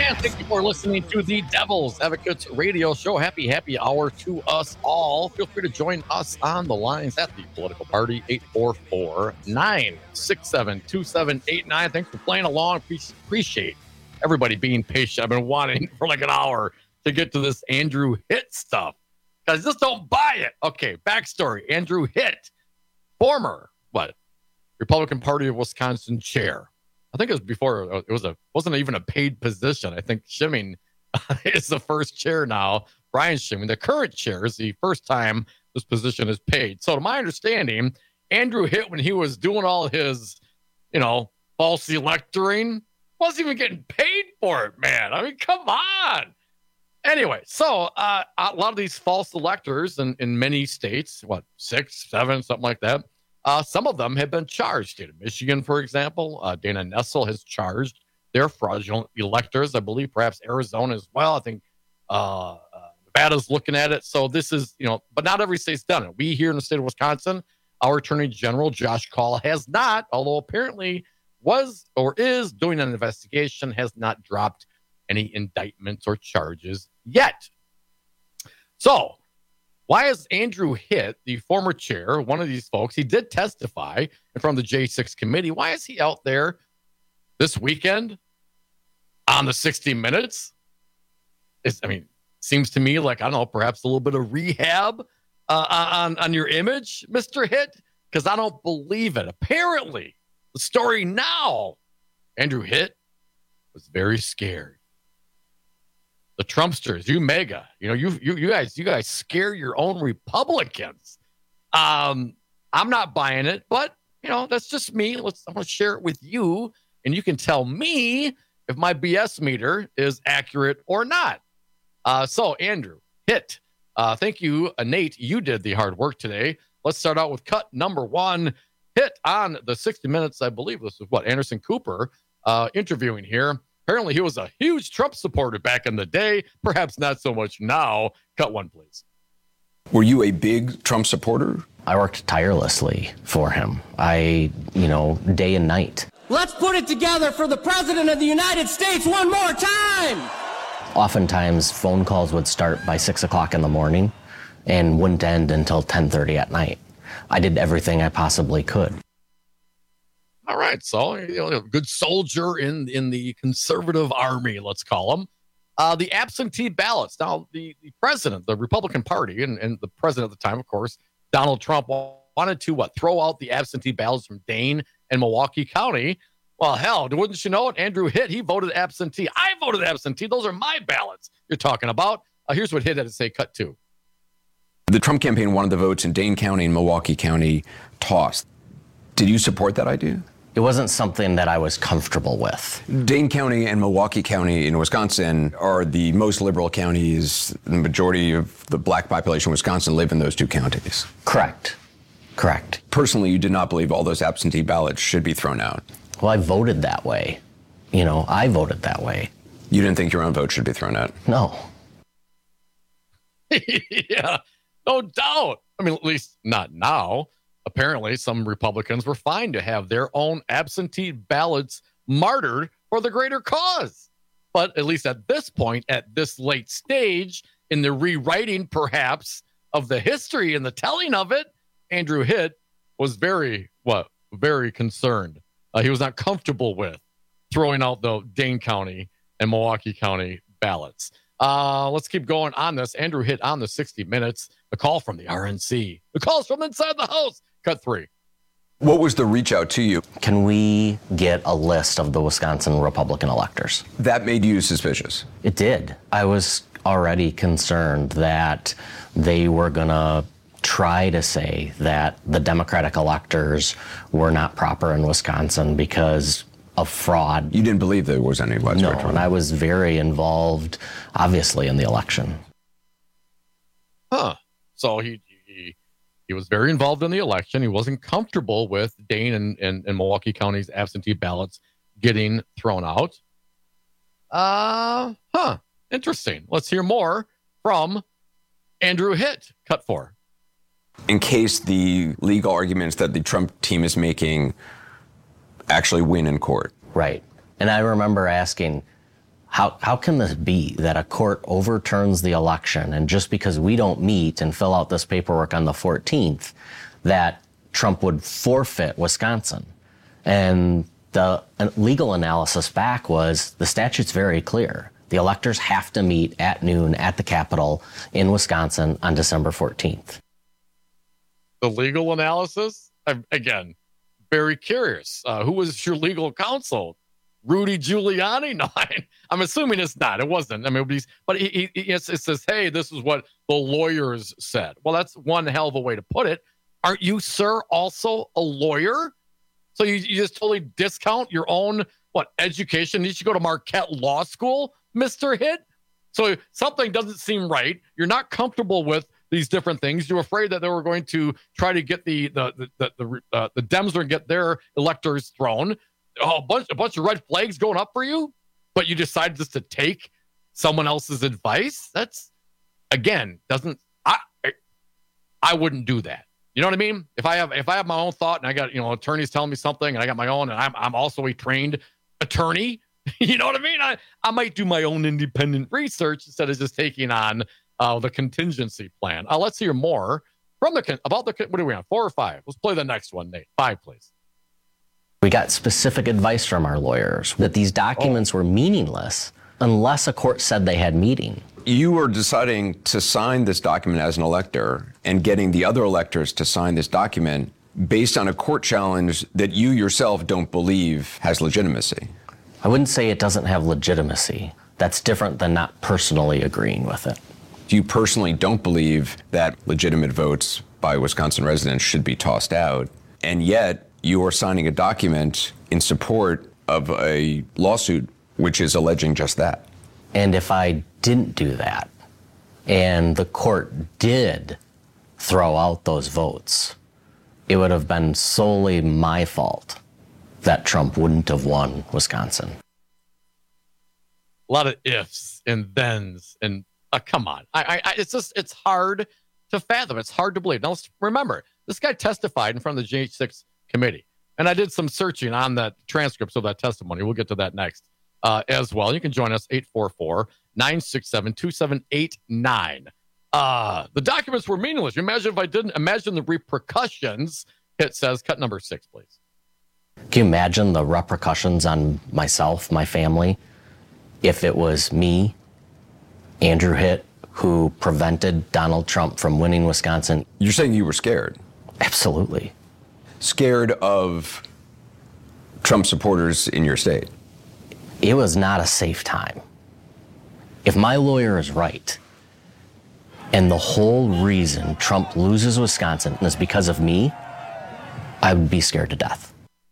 And thank you for listening to the Devil's Advocates Radio Show. Happy, happy hour to us all. Feel free to join us on the lines at the political party, eight four four, nine six seven, two seven eight nine. Thanks for playing along. Appreciate everybody being patient. I've been wanting for like an hour to get to this Andrew Hitt stuff, because just don't buy it. Okay, backstory. Andrew Hitt, former, what, Republican Party of Wisconsin chair. I think it was before it was a wasn't even a paid position. I think Schimming is the first chair now. Brian Schimming, the current chair, is the first time this position is paid. So to my understanding, Andrew Hitt, when he was doing all his, you know, false electoring, wasn't even getting paid for it, man. I mean, come on. Anyway, so uh, a lot of these false electors in, in many states, what, six, seven, something like that, Uh, some of them have been charged. State of Michigan, for example, uh, Dana Nessel has charged their fraudulent electors. I believe perhaps Arizona as well. I think uh, uh, Nevada's looking at it. So this is, you know, but not every state's done it. We here in the state of Wisconsin, our Attorney General, Josh Kaul, has not, although apparently was or is doing an investigation, has not dropped any indictments or charges yet. So, why is Andrew Hitt, the former chair, one of these folks, he did testify in front of the J six committee. Why is he out there this weekend on the sixty minutes? It's, I mean, seems to me like, I don't know, perhaps a little bit of rehab uh, on, on your image, Mister Hitt, because I don't believe it. Apparently, the story now, Andrew Hitt was very scared. The Trumpsters, you mega, you know, you you you guys, you guys scare your own Republicans. Um, I'm not buying it, but you know, that's just me. Let's I'm gonna share it with you, and you can tell me if my B S meter is accurate or not. Uh, so Andrew Hitt, uh, thank you, uh, Nate. You did the hard work today. Let's start out with cut number one. Hitt on the sixty minutes, I believe this is what Anderson Cooper uh, interviewing here. Apparently, he was a huge Trump supporter back in the day. Perhaps not so much now. Cut one, please. Were you a big Trump supporter? I worked tirelessly for him. I, you know, day and night. Let's put it together for the President of the United States one more time. Oftentimes, phone calls would start by six o'clock in the morning and wouldn't end until ten thirty at night. I did everything I possibly could. All right, so you know, a good soldier in in the conservative army, let's call him. Uh, the absentee ballots. Now, the, the president, the Republican Party, and, and the president at the time, of course, Donald Trump, wanted to what throw out the absentee ballots from Dane and Milwaukee County. Well, hell, wouldn't you know it? Andrew Hitt, he voted absentee. I voted absentee. Those are my ballots you're talking about. Uh, here's what Hitt had to say. Cut two. The Trump campaign wanted the votes in Dane County and Milwaukee County tossed. Did you support that idea? It wasn't something that I was comfortable with. Dane County and Milwaukee County in Wisconsin are the most liberal counties. The majority of the black population in Wisconsin live in those two counties. Correct. Correct. Personally, you did not believe all those absentee ballots should be thrown out. Well, I voted that way. You know, I voted that way. You didn't think your own vote should be thrown out? No. Yeah, no doubt. I mean, at least not now. Apparently, some Republicans were fine to have their own absentee ballots martyred for the greater cause. But at least at this point, at this late stage, in the rewriting, perhaps, of the history and the telling of it, Andrew Hitt was very, what, very concerned. Uh, he was not comfortable with throwing out the Dane County and Milwaukee County ballots. Uh, let's keep going on this. Andrew Hitt on the sixty minutes. A call from the R N C. The call's from inside the House. Cut three. What was the reach out to you? Can we get a list of the Wisconsin Republican electors? That made you suspicious? It did. I was already concerned that they were going to try to say that the Democratic electors were not proper in Wisconsin because of fraud. You didn't believe there was any widespread No, fraud? and I was very involved, obviously, in the election. Huh. So he, he he was very involved in the election. He wasn't comfortable with Dane and, and, and Milwaukee County's absentee ballots getting thrown out. Uh, huh. Interesting. Let's hear more from Andrew Hitt. Cut four. In case the legal arguments that the Trump team is making actually win in court. Right. And I remember asking, How, how can this be that a court overturns the election and just because we don't meet and fill out this paperwork on the fourteenth, that Trump would forfeit Wisconsin? And the legal analysis back was the statute's very clear. The electors have to meet at noon at the Capitol in Wisconsin on December fourteenth. The legal analysis? I'm, again, very curious. Uh, who was your legal counsel? Rudy Giuliani? No, I, I'm assuming it's not. It wasn't. I mean, it but he, he, it says, hey, this is what the lawyers said. Well, that's one hell of a way to put it. Aren't you, sir, also a lawyer? So you, you just totally discount your own, what, education? You should go to Marquette Law School, Mister Hitt? So something doesn't seem right. You're not comfortable with these different things. You're afraid that they were going to try to get the the the the, the, uh, the Dems are going to get their electors thrown. Oh, a bunch, a bunch of red flags going up for you, but you decide just to take someone else's advice. That's, again, doesn't, I, I wouldn't do that. You know what I mean? If I have, if I have my own thought and I got, you know, attorneys telling me something and I got my own, and I'm, I'm also a trained attorney, you know what I mean? I, I might do my own independent research instead of just taking on uh, the contingency plan. Uh, let's hear more from the, about the, what are we on? Four or five? Let's play the next one, Nate. Five, please. We got specific advice from our lawyers that these documents oh. were meaningless unless a court said they had meaning. You were deciding to sign this document as an elector and getting the other electors to sign this document based on a court challenge that you yourself don't believe has legitimacy. I wouldn't say it doesn't have legitimacy. That's different than not personally agreeing with it. You personally don't believe that legitimate votes by Wisconsin residents should be tossed out, and yet you are signing a document in support of a lawsuit which is alleging just that. And if I didn't do that, and the court did throw out those votes, it would have been solely my fault that Trump wouldn't have won Wisconsin. A lot of ifs and thens, and uh, come on. I, I, it's just, it's hard to fathom. It's hard to believe. Now, let's remember, this guy testified in front of the J H six committee. And I did some searching on that transcripts of that testimony. We'll get to that next uh, as well. You can join us, eight four four, nine six seven, two seven eight nine. Uh, the documents were meaningless. You imagine if I didn't imagine the repercussions. It says, cut number six, please. Can you imagine the repercussions on myself, my family, if it was me, Andrew Hitt, who prevented Donald Trump from winning Wisconsin? You're saying you were scared? Absolutely. Scared of Trump supporters in your state? It was not a safe time. If my lawyer is right, and the whole reason Trump loses Wisconsin is because of me, I would be scared to death.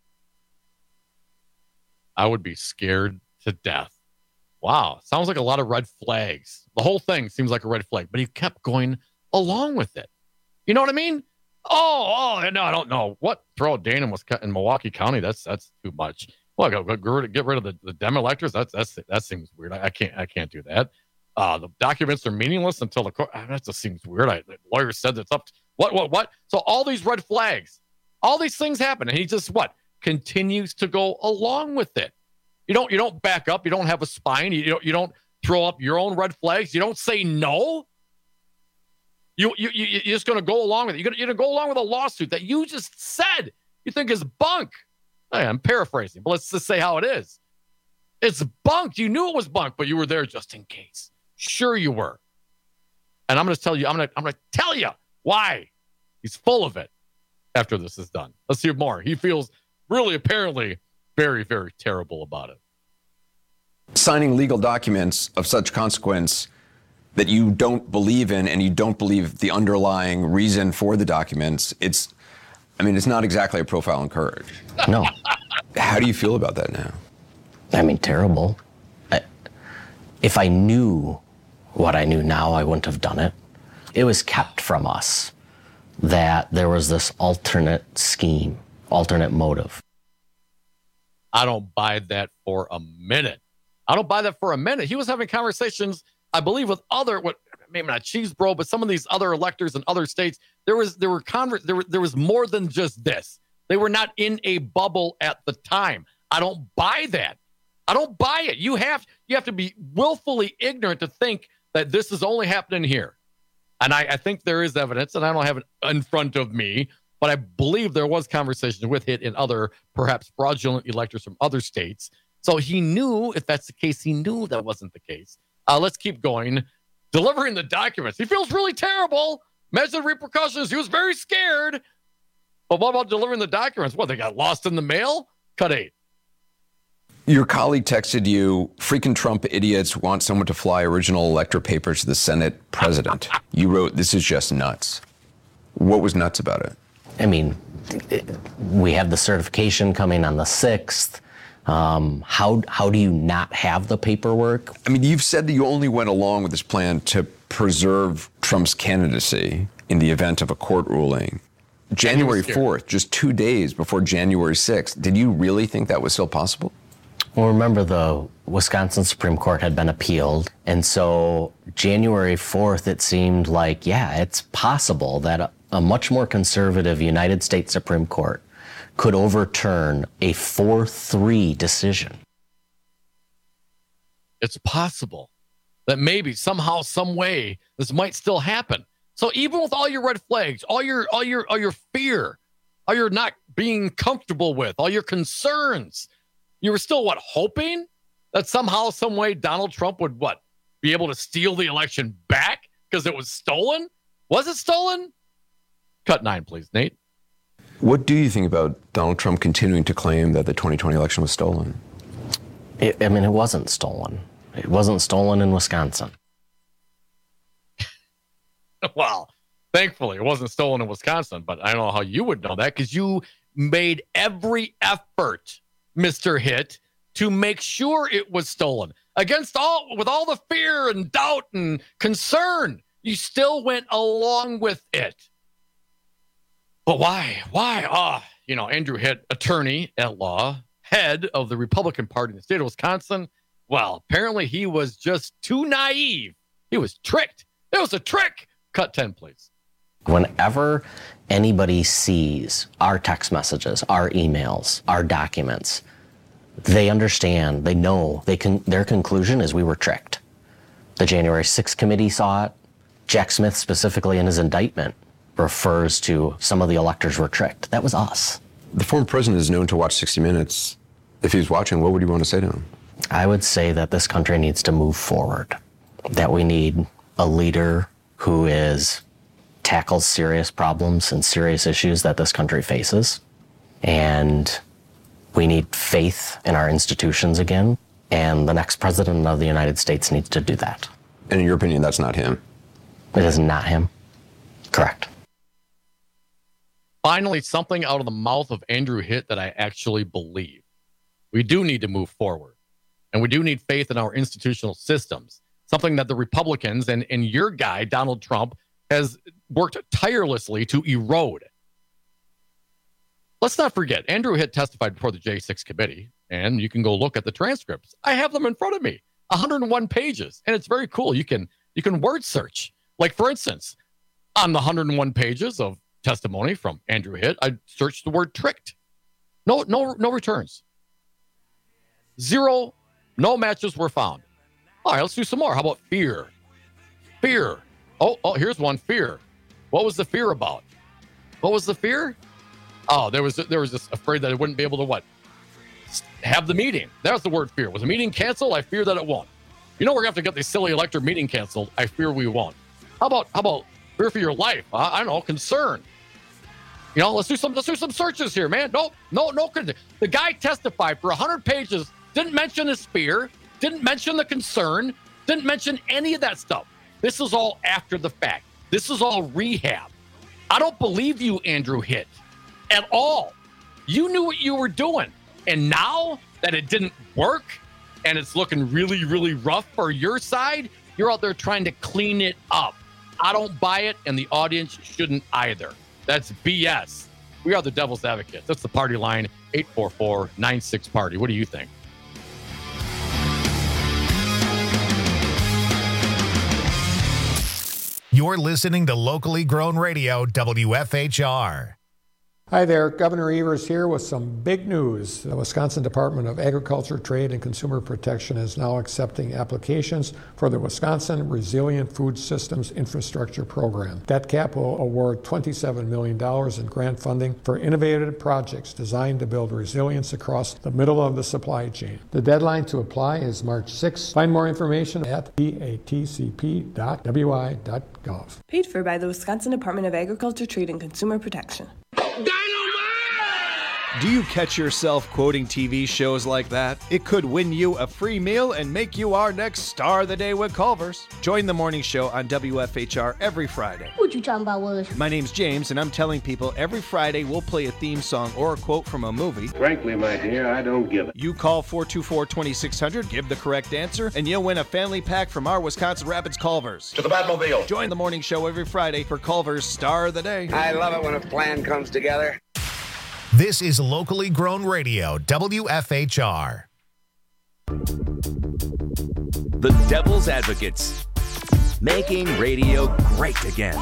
I would be scared to death. Wow. Sounds like a lot of red flags. The whole thing seems like a red flag, but he kept going along with it. You know what I mean? Oh, oh, no, I don't know. What? Throw out Dana in Milwaukee County? That's that's too much. Well, go, go, go get rid of the, the Dem electors. That's that's that seems weird. I, I can't I can't do that. Uh, the documents are meaningless until the court. That just seems weird. I, the lawyer said it's up. To, what what what? So all these red flags, all these things happen, and he just what continues to go along with it. You don't you don't back up. You don't have a spine. You don't you don't throw up your own red flags. You don't say no. You, you, you, you're just going to go along with it. You're going you're to go along with a lawsuit that you just said you think is bunk. Hey, I'm paraphrasing, but let's just say how it is. It's bunk. You knew it was bunk, but you were there just in case. Sure you were. And I'm going to tell you, I'm going to I'm going to tell you why he's full of it after this is done. Let's hear more. He feels really apparently very, very terrible about it. Signing legal documents of such consequence that you don't believe in and you don't believe the underlying reason for the documents, it's, I mean, it's not exactly a profile in courage. No. How do you feel about that now? I mean, terrible. I, if I knew what I knew now, I wouldn't have done it. It was kept from us that there was this alternate scheme, alternate motive. I don't buy that for a minute. I don't buy that for a minute. He was having conversations, I believe, with other, what maybe not Cheesebro, but some of these other electors in other states. There was there were conver- there were, there was more than just this. They were not in a bubble at the time. I don't buy that. I don't buy it. You have you have to be willfully ignorant to think that this is only happening here. And I, I think there is evidence, and I don't have it in front of me, but I believe there was conversation with it in other, perhaps fraudulent electors from other states. So he knew, if that's the case, he knew that wasn't the case. Uh, let's keep going. Delivering the documents. He feels really terrible. Imagine the repercussions. He was very scared. But what about delivering the documents? What, they got lost in the mail? Cut eight. Your colleague texted you, freaking Trump idiots want someone to fly original elector papers to the Senate president. You wrote, this is just nuts. What was nuts about it? I mean, we have the certification coming on the sixth. Um, how how do you not have the paperwork? I mean, you've said that you only went along with this plan to preserve Trump's candidacy in the event of a court ruling. January fourth, just two days before January sixth. Did you really think that was still possible? Well, remember, the Wisconsin Supreme Court had been appealed. And so January fourth, it seemed like, yeah, it's possible that a, a much more conservative United States Supreme Court could overturn a four three decision. It's possible that maybe somehow, some way, this might still happen. So even with all your red flags, all your all your all your fear, all your not being comfortable with, all your concerns, you were still what, hoping that somehow, some way, Donald Trump would what, be able to steal the election back because it was stolen? Was it stolen? Cut nine, please, Nate. What do you think about Donald Trump continuing to claim that the twenty twenty election was stolen? It, I mean, it wasn't stolen. It wasn't stolen in Wisconsin. Well, thankfully, it wasn't stolen in Wisconsin, but I don't know how you would know that because you made every effort, Mister Hitt, to make sure it was stolen. Against all, with all the fear and doubt and concern, you still went along with it. But why? Why? Ah, you know, Andrew Hitt, attorney at law, head of the Republican Party in the state of Wisconsin. Well, apparently he was just too naive. He was tricked. It was a trick. Cut ten, please. Whenever anybody sees our text messages, our emails, our documents, they understand, they know, they can. Their conclusion is we were tricked. The January sixth committee saw it. Jack Smith, specifically in his indictment, refers to some of the electors were tricked. That was us. The former president is known to watch sixty minutes. If he was watching, what would you want to say to him? I would say that this country needs to move forward, that we need a leader who is tackles serious problems and serious issues that this country faces. And we need faith in our institutions again. And the next president of the United States needs to do that. And in your opinion, that's not him? It is not him. Correct. Finally, something out of the mouth of Andrew Hitt that I actually believe. We do need to move forward. And we do need faith in our institutional systems. Something that the Republicans and, and your guy, Donald Trump, has worked tirelessly to erode. Let's not forget, Andrew Hitt testified before the J six committee, and you can go look at the transcripts. I have them in front of me, one hundred one pages, and it's very cool. You can you can word search. Like, for instance, on the one hundred one pages of testimony from Andrew Hitt, I searched the word tricked. No, no, no returns. Zero, no matches were found. All right, let's do some more. How about fear? Fear. Oh, oh, here's one. Fear. What was the fear about? What was the fear? Oh, there was there was this afraid that I wouldn't be able to what? Have the meeting. That was the word fear. Was the meeting canceled? I fear that it won't. You know we're gonna have to get this silly elector meeting canceled. I fear we won't. How about how about fear for your life? Uh, I don't know, concern. You know, let's do some let's do some searches here, man. No, no, no. The guy testified for one hundred pages. Didn't mention his fear. Didn't mention the concern. Didn't mention any of that stuff. This is all after the fact. This is all rehab. I don't believe you, Andrew Hitt, at all. You knew what you were doing. And now that it didn't work and it's looking really, really rough for your side, you're out there trying to clean it up. I don't buy it, and the audience shouldn't either. That's B S. We are the Devil's Advocates. That's the party line, eight four four, nine six, party. What do you think? You're listening to locally grown radio, W F H R. Hi there, Governor Evers here with some big news. The Wisconsin Department of Agriculture, Trade, and Consumer Protection is now accepting applications for the Wisconsin Resilient Food Systems Infrastructure Program. DETCAP will award twenty-seven million dollars in grant funding for innovative projects designed to build resilience across the middle of the supply chain. The deadline to apply is March sixth. Find more information at p a t c p dot w i dot gov. Paid for by the Wisconsin Department of Agriculture, Trade, and Consumer Protection. Do you catch yourself quoting T V shows like that? It could win you a free meal and make you our next star of the day with Culver's. Join the morning show on W F H R every Friday. What you talking about, Willis? My name's James, and I'm telling people every Friday we'll play a theme song or a quote from a movie. Frankly, my dear, I don't give it. You call four two four, two six zero zero, give the correct answer, and you'll win a family pack from our Wisconsin Rapids Culver's. To the Batmobile. Join the morning show every Friday for Culver's Star of the Day. I love it when a plan comes together. This is locally grown radio, W F H R. The Devil's Advocates, making radio great again.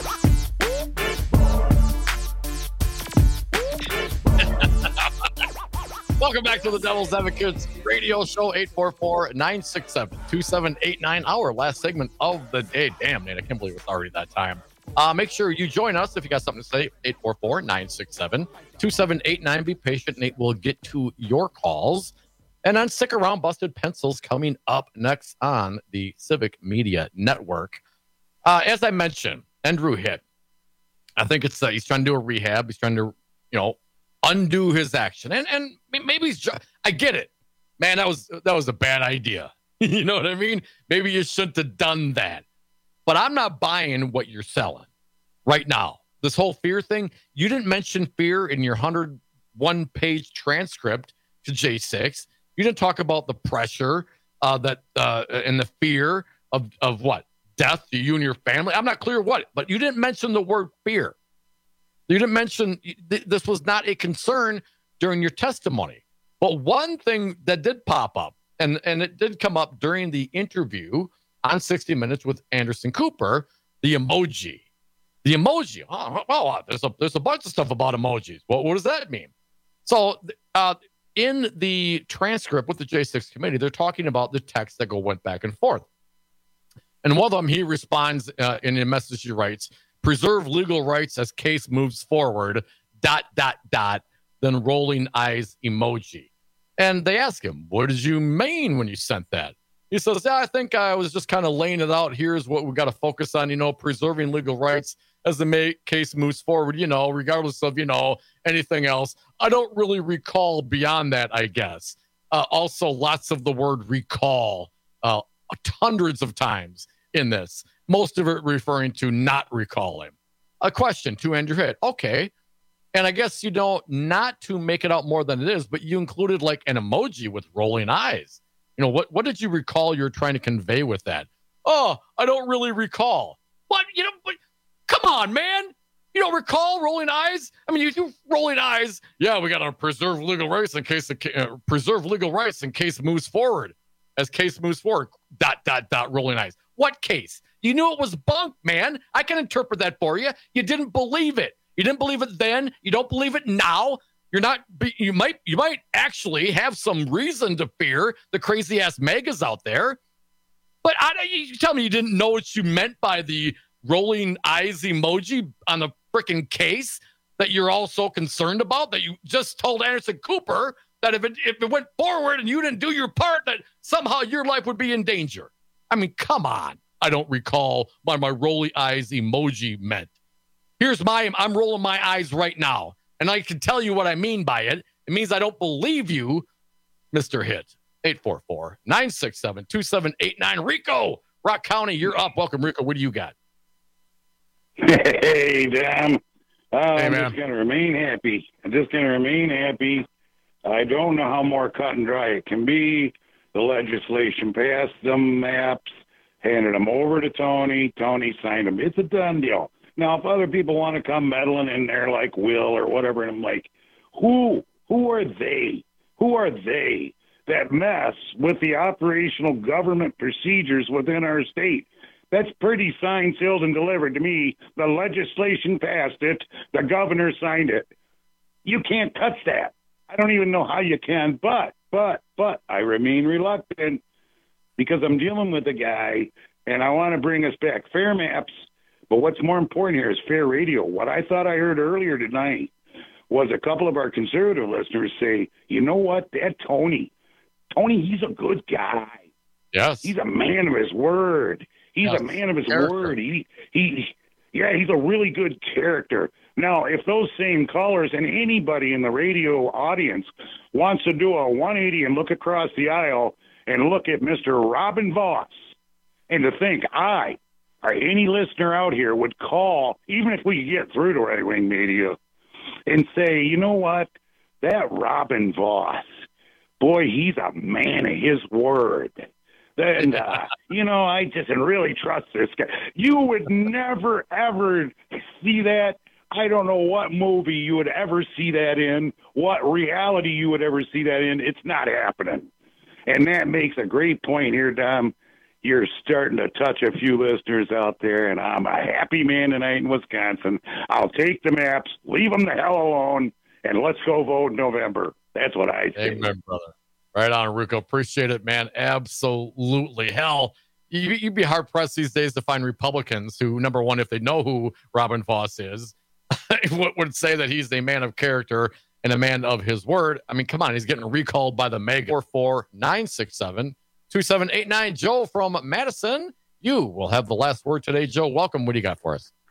Welcome back to the Devil's Advocates radio show, eight four four, nine six seven, two seven eight nine, our last segment of the day. Damn, Nate, I can't believe it's already that time. Uh, make sure you join us if you got something to say, eight four four, nine six seven, two seven eight nine. Be patient. Nate will get to your calls. And then stick around. Busted Pencils coming up next on the Civic Media Network. Uh, as I mentioned, Andrew Hitt. I think it's uh, he's trying to do a rehab. He's trying to, you know, undo his action. And and maybe he's, I get it. Man, that was, that was a bad idea. You know what I mean? Maybe you shouldn't have done that. But I'm not buying what you're selling right now. This whole fear thing, you didn't mention fear in your one hundred one page transcript to J six. You didn't talk about the pressure uh, that uh, and the fear of, of what? Death to you and your family? I'm not clear what, but you didn't mention the word fear. You didn't mention th- this was not a concern during your testimony. But one thing that did pop up, and, and it did come up during the interview on sixty minutes with Anderson Cooper, the emoji. The emoji. Oh, well, there's a there's a bunch of stuff about emojis. Well, what does that mean? So uh, in the transcript with the J six committee, they're talking about the texts that go went back and forth. And one of them, he responds uh, in a message he writes, preserve legal rights as case moves forward, dot, dot, dot, then rolling eyes emoji. And they ask him, what did you mean when you sent that? He says, yeah, I think I was just kind of laying it out. Here's what we got to focus on, you know, preserving legal rights as the ma- case moves forward, you know, regardless of, you know, anything else. I don't really recall beyond that, I guess. Uh, also, lots of the word recall, uh, hundreds of times in this, most of it referring to not recalling. A question to Andrew Hitt. Okay. And I guess, you know, not to make it out more than it is, but you included like an emoji with rolling eyes. You know, what, what did you recall you were trying to convey with that? Oh, I don't really recall. What? You know, but, come on, man. You don't recall rolling eyes? I mean, you do rolling eyes. Yeah, we got to preserve legal rights in case, the, uh, preserve legal rights in case moves forward. As case moves forward, dot, dot, dot, rolling eyes. What case? You knew it was bunk, man. I can interpret that for you. You didn't believe it. You didn't believe it then. You don't believe it now. You're not, you might, you might actually have some reason to fear the crazy ass megas out there. But I, you tell me you didn't know what you meant by the rolling eyes emoji on the freaking case that you're all so concerned about, that you just told Anderson Cooper that if it, if it went forward and you didn't do your part, that somehow your life would be in danger. I mean, come on. I don't recall what my rolly eyes emoji meant. Here's my, I'm rolling my eyes right now. And I can tell you what I mean by it. It means I don't believe you, Mister Hitt. eight four four, nine six seven, two seven eight nine. Rico, Rock County, you're up. Welcome, Rico. What do you got? Hey, Dan. Uh, hey, I'm man. just going to remain happy. I'm just going to remain happy. I don't know how more cut and dry it can be. The legislation passed them maps, handed them over to Tony. Tony signed them. It's a done deal. Now, if other people want to come meddling in there like Will or whatever, and I'm like, who? Who are they? Who are they that mess with the operational government procedures within our state? That's pretty signed, sealed, and delivered to me. The legislation passed it. The governor signed it. You can't touch that. I don't even know how you can, but, but, but I remain reluctant because I'm dealing with a guy and I want to bring us back. Fair maps, but what's more important here is fair radio. What I thought I heard earlier tonight was a couple of our conservative listeners say, you know what, that Tony, Tony, he's a good guy. Yes. He's a man of his word. He's yes. a man of his character. word. He, he, yeah, he's a really good character. Now, if those same callers and anybody in the radio audience wants to do a one eighty and look across the aisle and look at Mister Robin Vos, and to think I, or any listener out here would call, even if we could get through to Right Wing Media, and say, you know what, that Robin Vos, boy, he's a man of his word. And, uh, you know, I just really trust this guy. You would never, ever see that. I don't know what movie you would ever see that in, what reality you would ever see that in. It's not happening. And that makes a great point here, Dom. You're starting to touch a few listeners out there, and I'm a happy man tonight in Wisconsin. I'll take the maps, leave them the hell alone, and let's go vote in November. That's what I say. Amen, brother. Right on, Rucco. Appreciate it, man. Absolutely. Hell, you, you'd be hard-pressed these days to find Republicans who, number one, if they know who Robin Vos is, would say that he's a man of character and a man of his word. I mean, come on, he's getting recalled by the mega. four four nine six seven two seven eight nine. Joe from Madison, you will have the last word today. Joe, welcome. What do you got for us?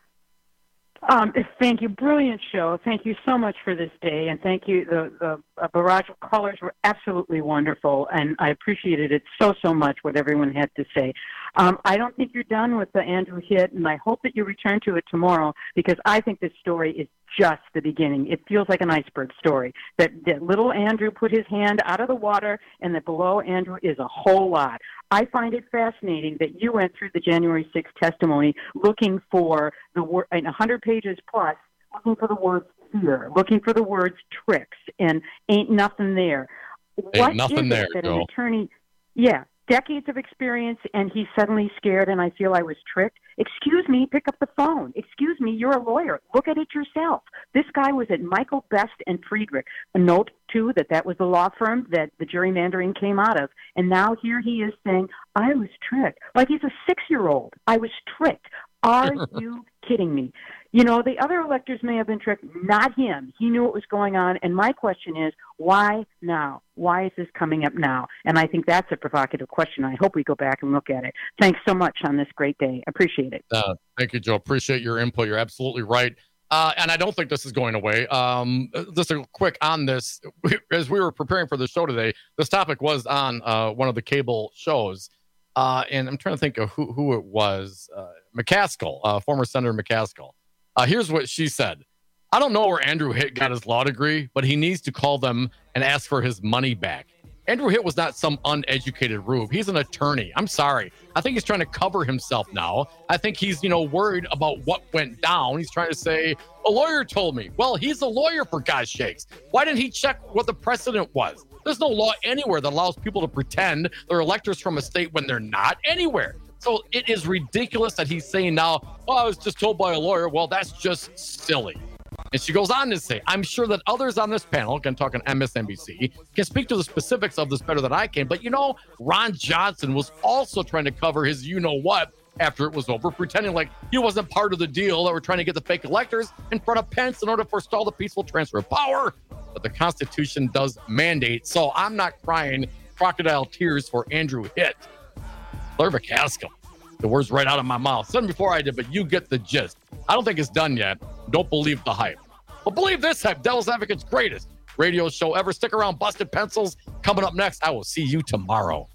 Um, thank you. Brilliant show. Thank you so much for this day. And thank you. The, the uh, barrage of callers were absolutely wonderful. And I appreciated it so, so much, what everyone had to say. Um, I don't think you're done with the Andrew hit, and I hope that you return to it tomorrow, because I think this story is just the beginning. It feels like an iceberg story, that, that little Andrew put his hand out of the water, and that below Andrew is a whole lot. I find it fascinating that you went through the January sixth testimony looking for the word, in one hundred pages plus, looking for the words fear, looking for the words tricks, and ain't nothing there. Ain't what nothing is there, it that Joe. an attorney, yeah, decades of experience, and he's suddenly scared, and I feel I was tricked. Excuse me, pick up the phone. Excuse me, you're a lawyer. Look at it yourself. This guy was at Michael Best and Friedrich. A note, too, that that was the law firm that the gerrymandering came out of. And now here he is saying, I was tricked. Like he's a six-year-old. I was tricked. Are you kidding me? You know, the other electors may have been tricked, not him. He knew what was going on. And my question is, why now? Why is this coming up now? And I think that's a provocative question. I hope we go back and look at it. Thanks so much on this great day. Appreciate it. Uh, thank you, Joe. Appreciate your input. You're absolutely right. Uh, and I don't think this is going away. Um, just a quick on this. As we were preparing for the show today, this topic was on uh, one of the cable shows. Uh, and I'm trying to think of who, who it was. Uh, McCaskill, uh, former Senator McCaskill. Uh, here's what she said. I don't know where Andrew Hitt got his law degree, but he needs to call them and ask for his money back. Andrew Hitt was not some uneducated rube. He's an attorney. I'm sorry. I think he's trying to cover himself now. I think he's, you know, worried about what went down. He's trying to say, a lawyer told me. Well, he's a lawyer, for God's sakes. Why didn't he check what the precedent was? There's no law anywhere that allows people to pretend they're electors from a state when they're not anywhere. So it is ridiculous that he's saying now, oh, I was just told by a lawyer. Well, that's just silly. And she goes on to say, I'm sure that others on this panel, can talk on M S N B C, can speak to the specifics of this better than I can. But, you know, Ron Johnson was also trying to cover his you-know-what after it was over, pretending like he wasn't part of the deal that were trying to get the fake electors in front of Pence in order to forestall the peaceful transfer of power. But the Constitution does mandate. So I'm not crying crocodile tears for Andrew Hitt. Claire McCaskill. The words right out of my mouth. Said before I did, but you get the gist. I don't think it's done yet. Don't believe the hype. But believe this hype. Devil's Advocate's greatest radio show ever. Stick around. Busted Pencils coming up next. I will see you tomorrow.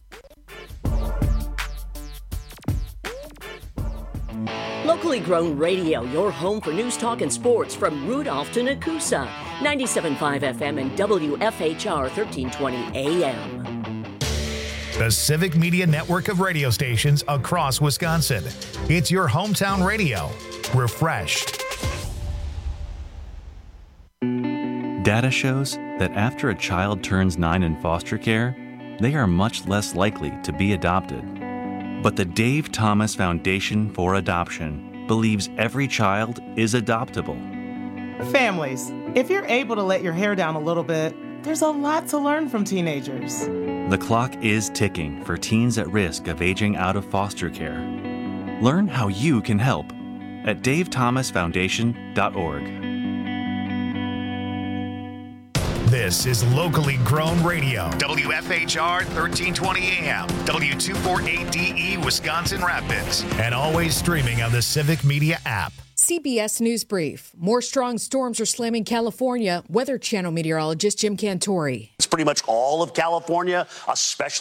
Locally grown radio, your home for news, talk, and sports from Rudolph to Nakusa. ninety-seven point five F M and W F H R thirteen twenty A M. The Civic Media network of radio stations across Wisconsin. It's your hometown radio. Refreshed. Data shows that after a child turns nine in foster care, they are much less likely to be adopted. But the Dave Thomas Foundation for Adoption believes every child is adoptable. Families, if you're able to let your hair down a little bit, there's a lot to learn from teenagers. The clock is ticking for teens at risk of aging out of foster care. Learn how you can help at dave thomas foundation dot org. This is locally grown radio. W F H R thirteen twenty A M, W two forty-eight D E, Wisconsin Rapids, and always streaming on the Civic Media app. C B S News Brief. More strong storms are slamming California. Weather Channel meteorologist Jim Cantori. It's pretty much all of California, especially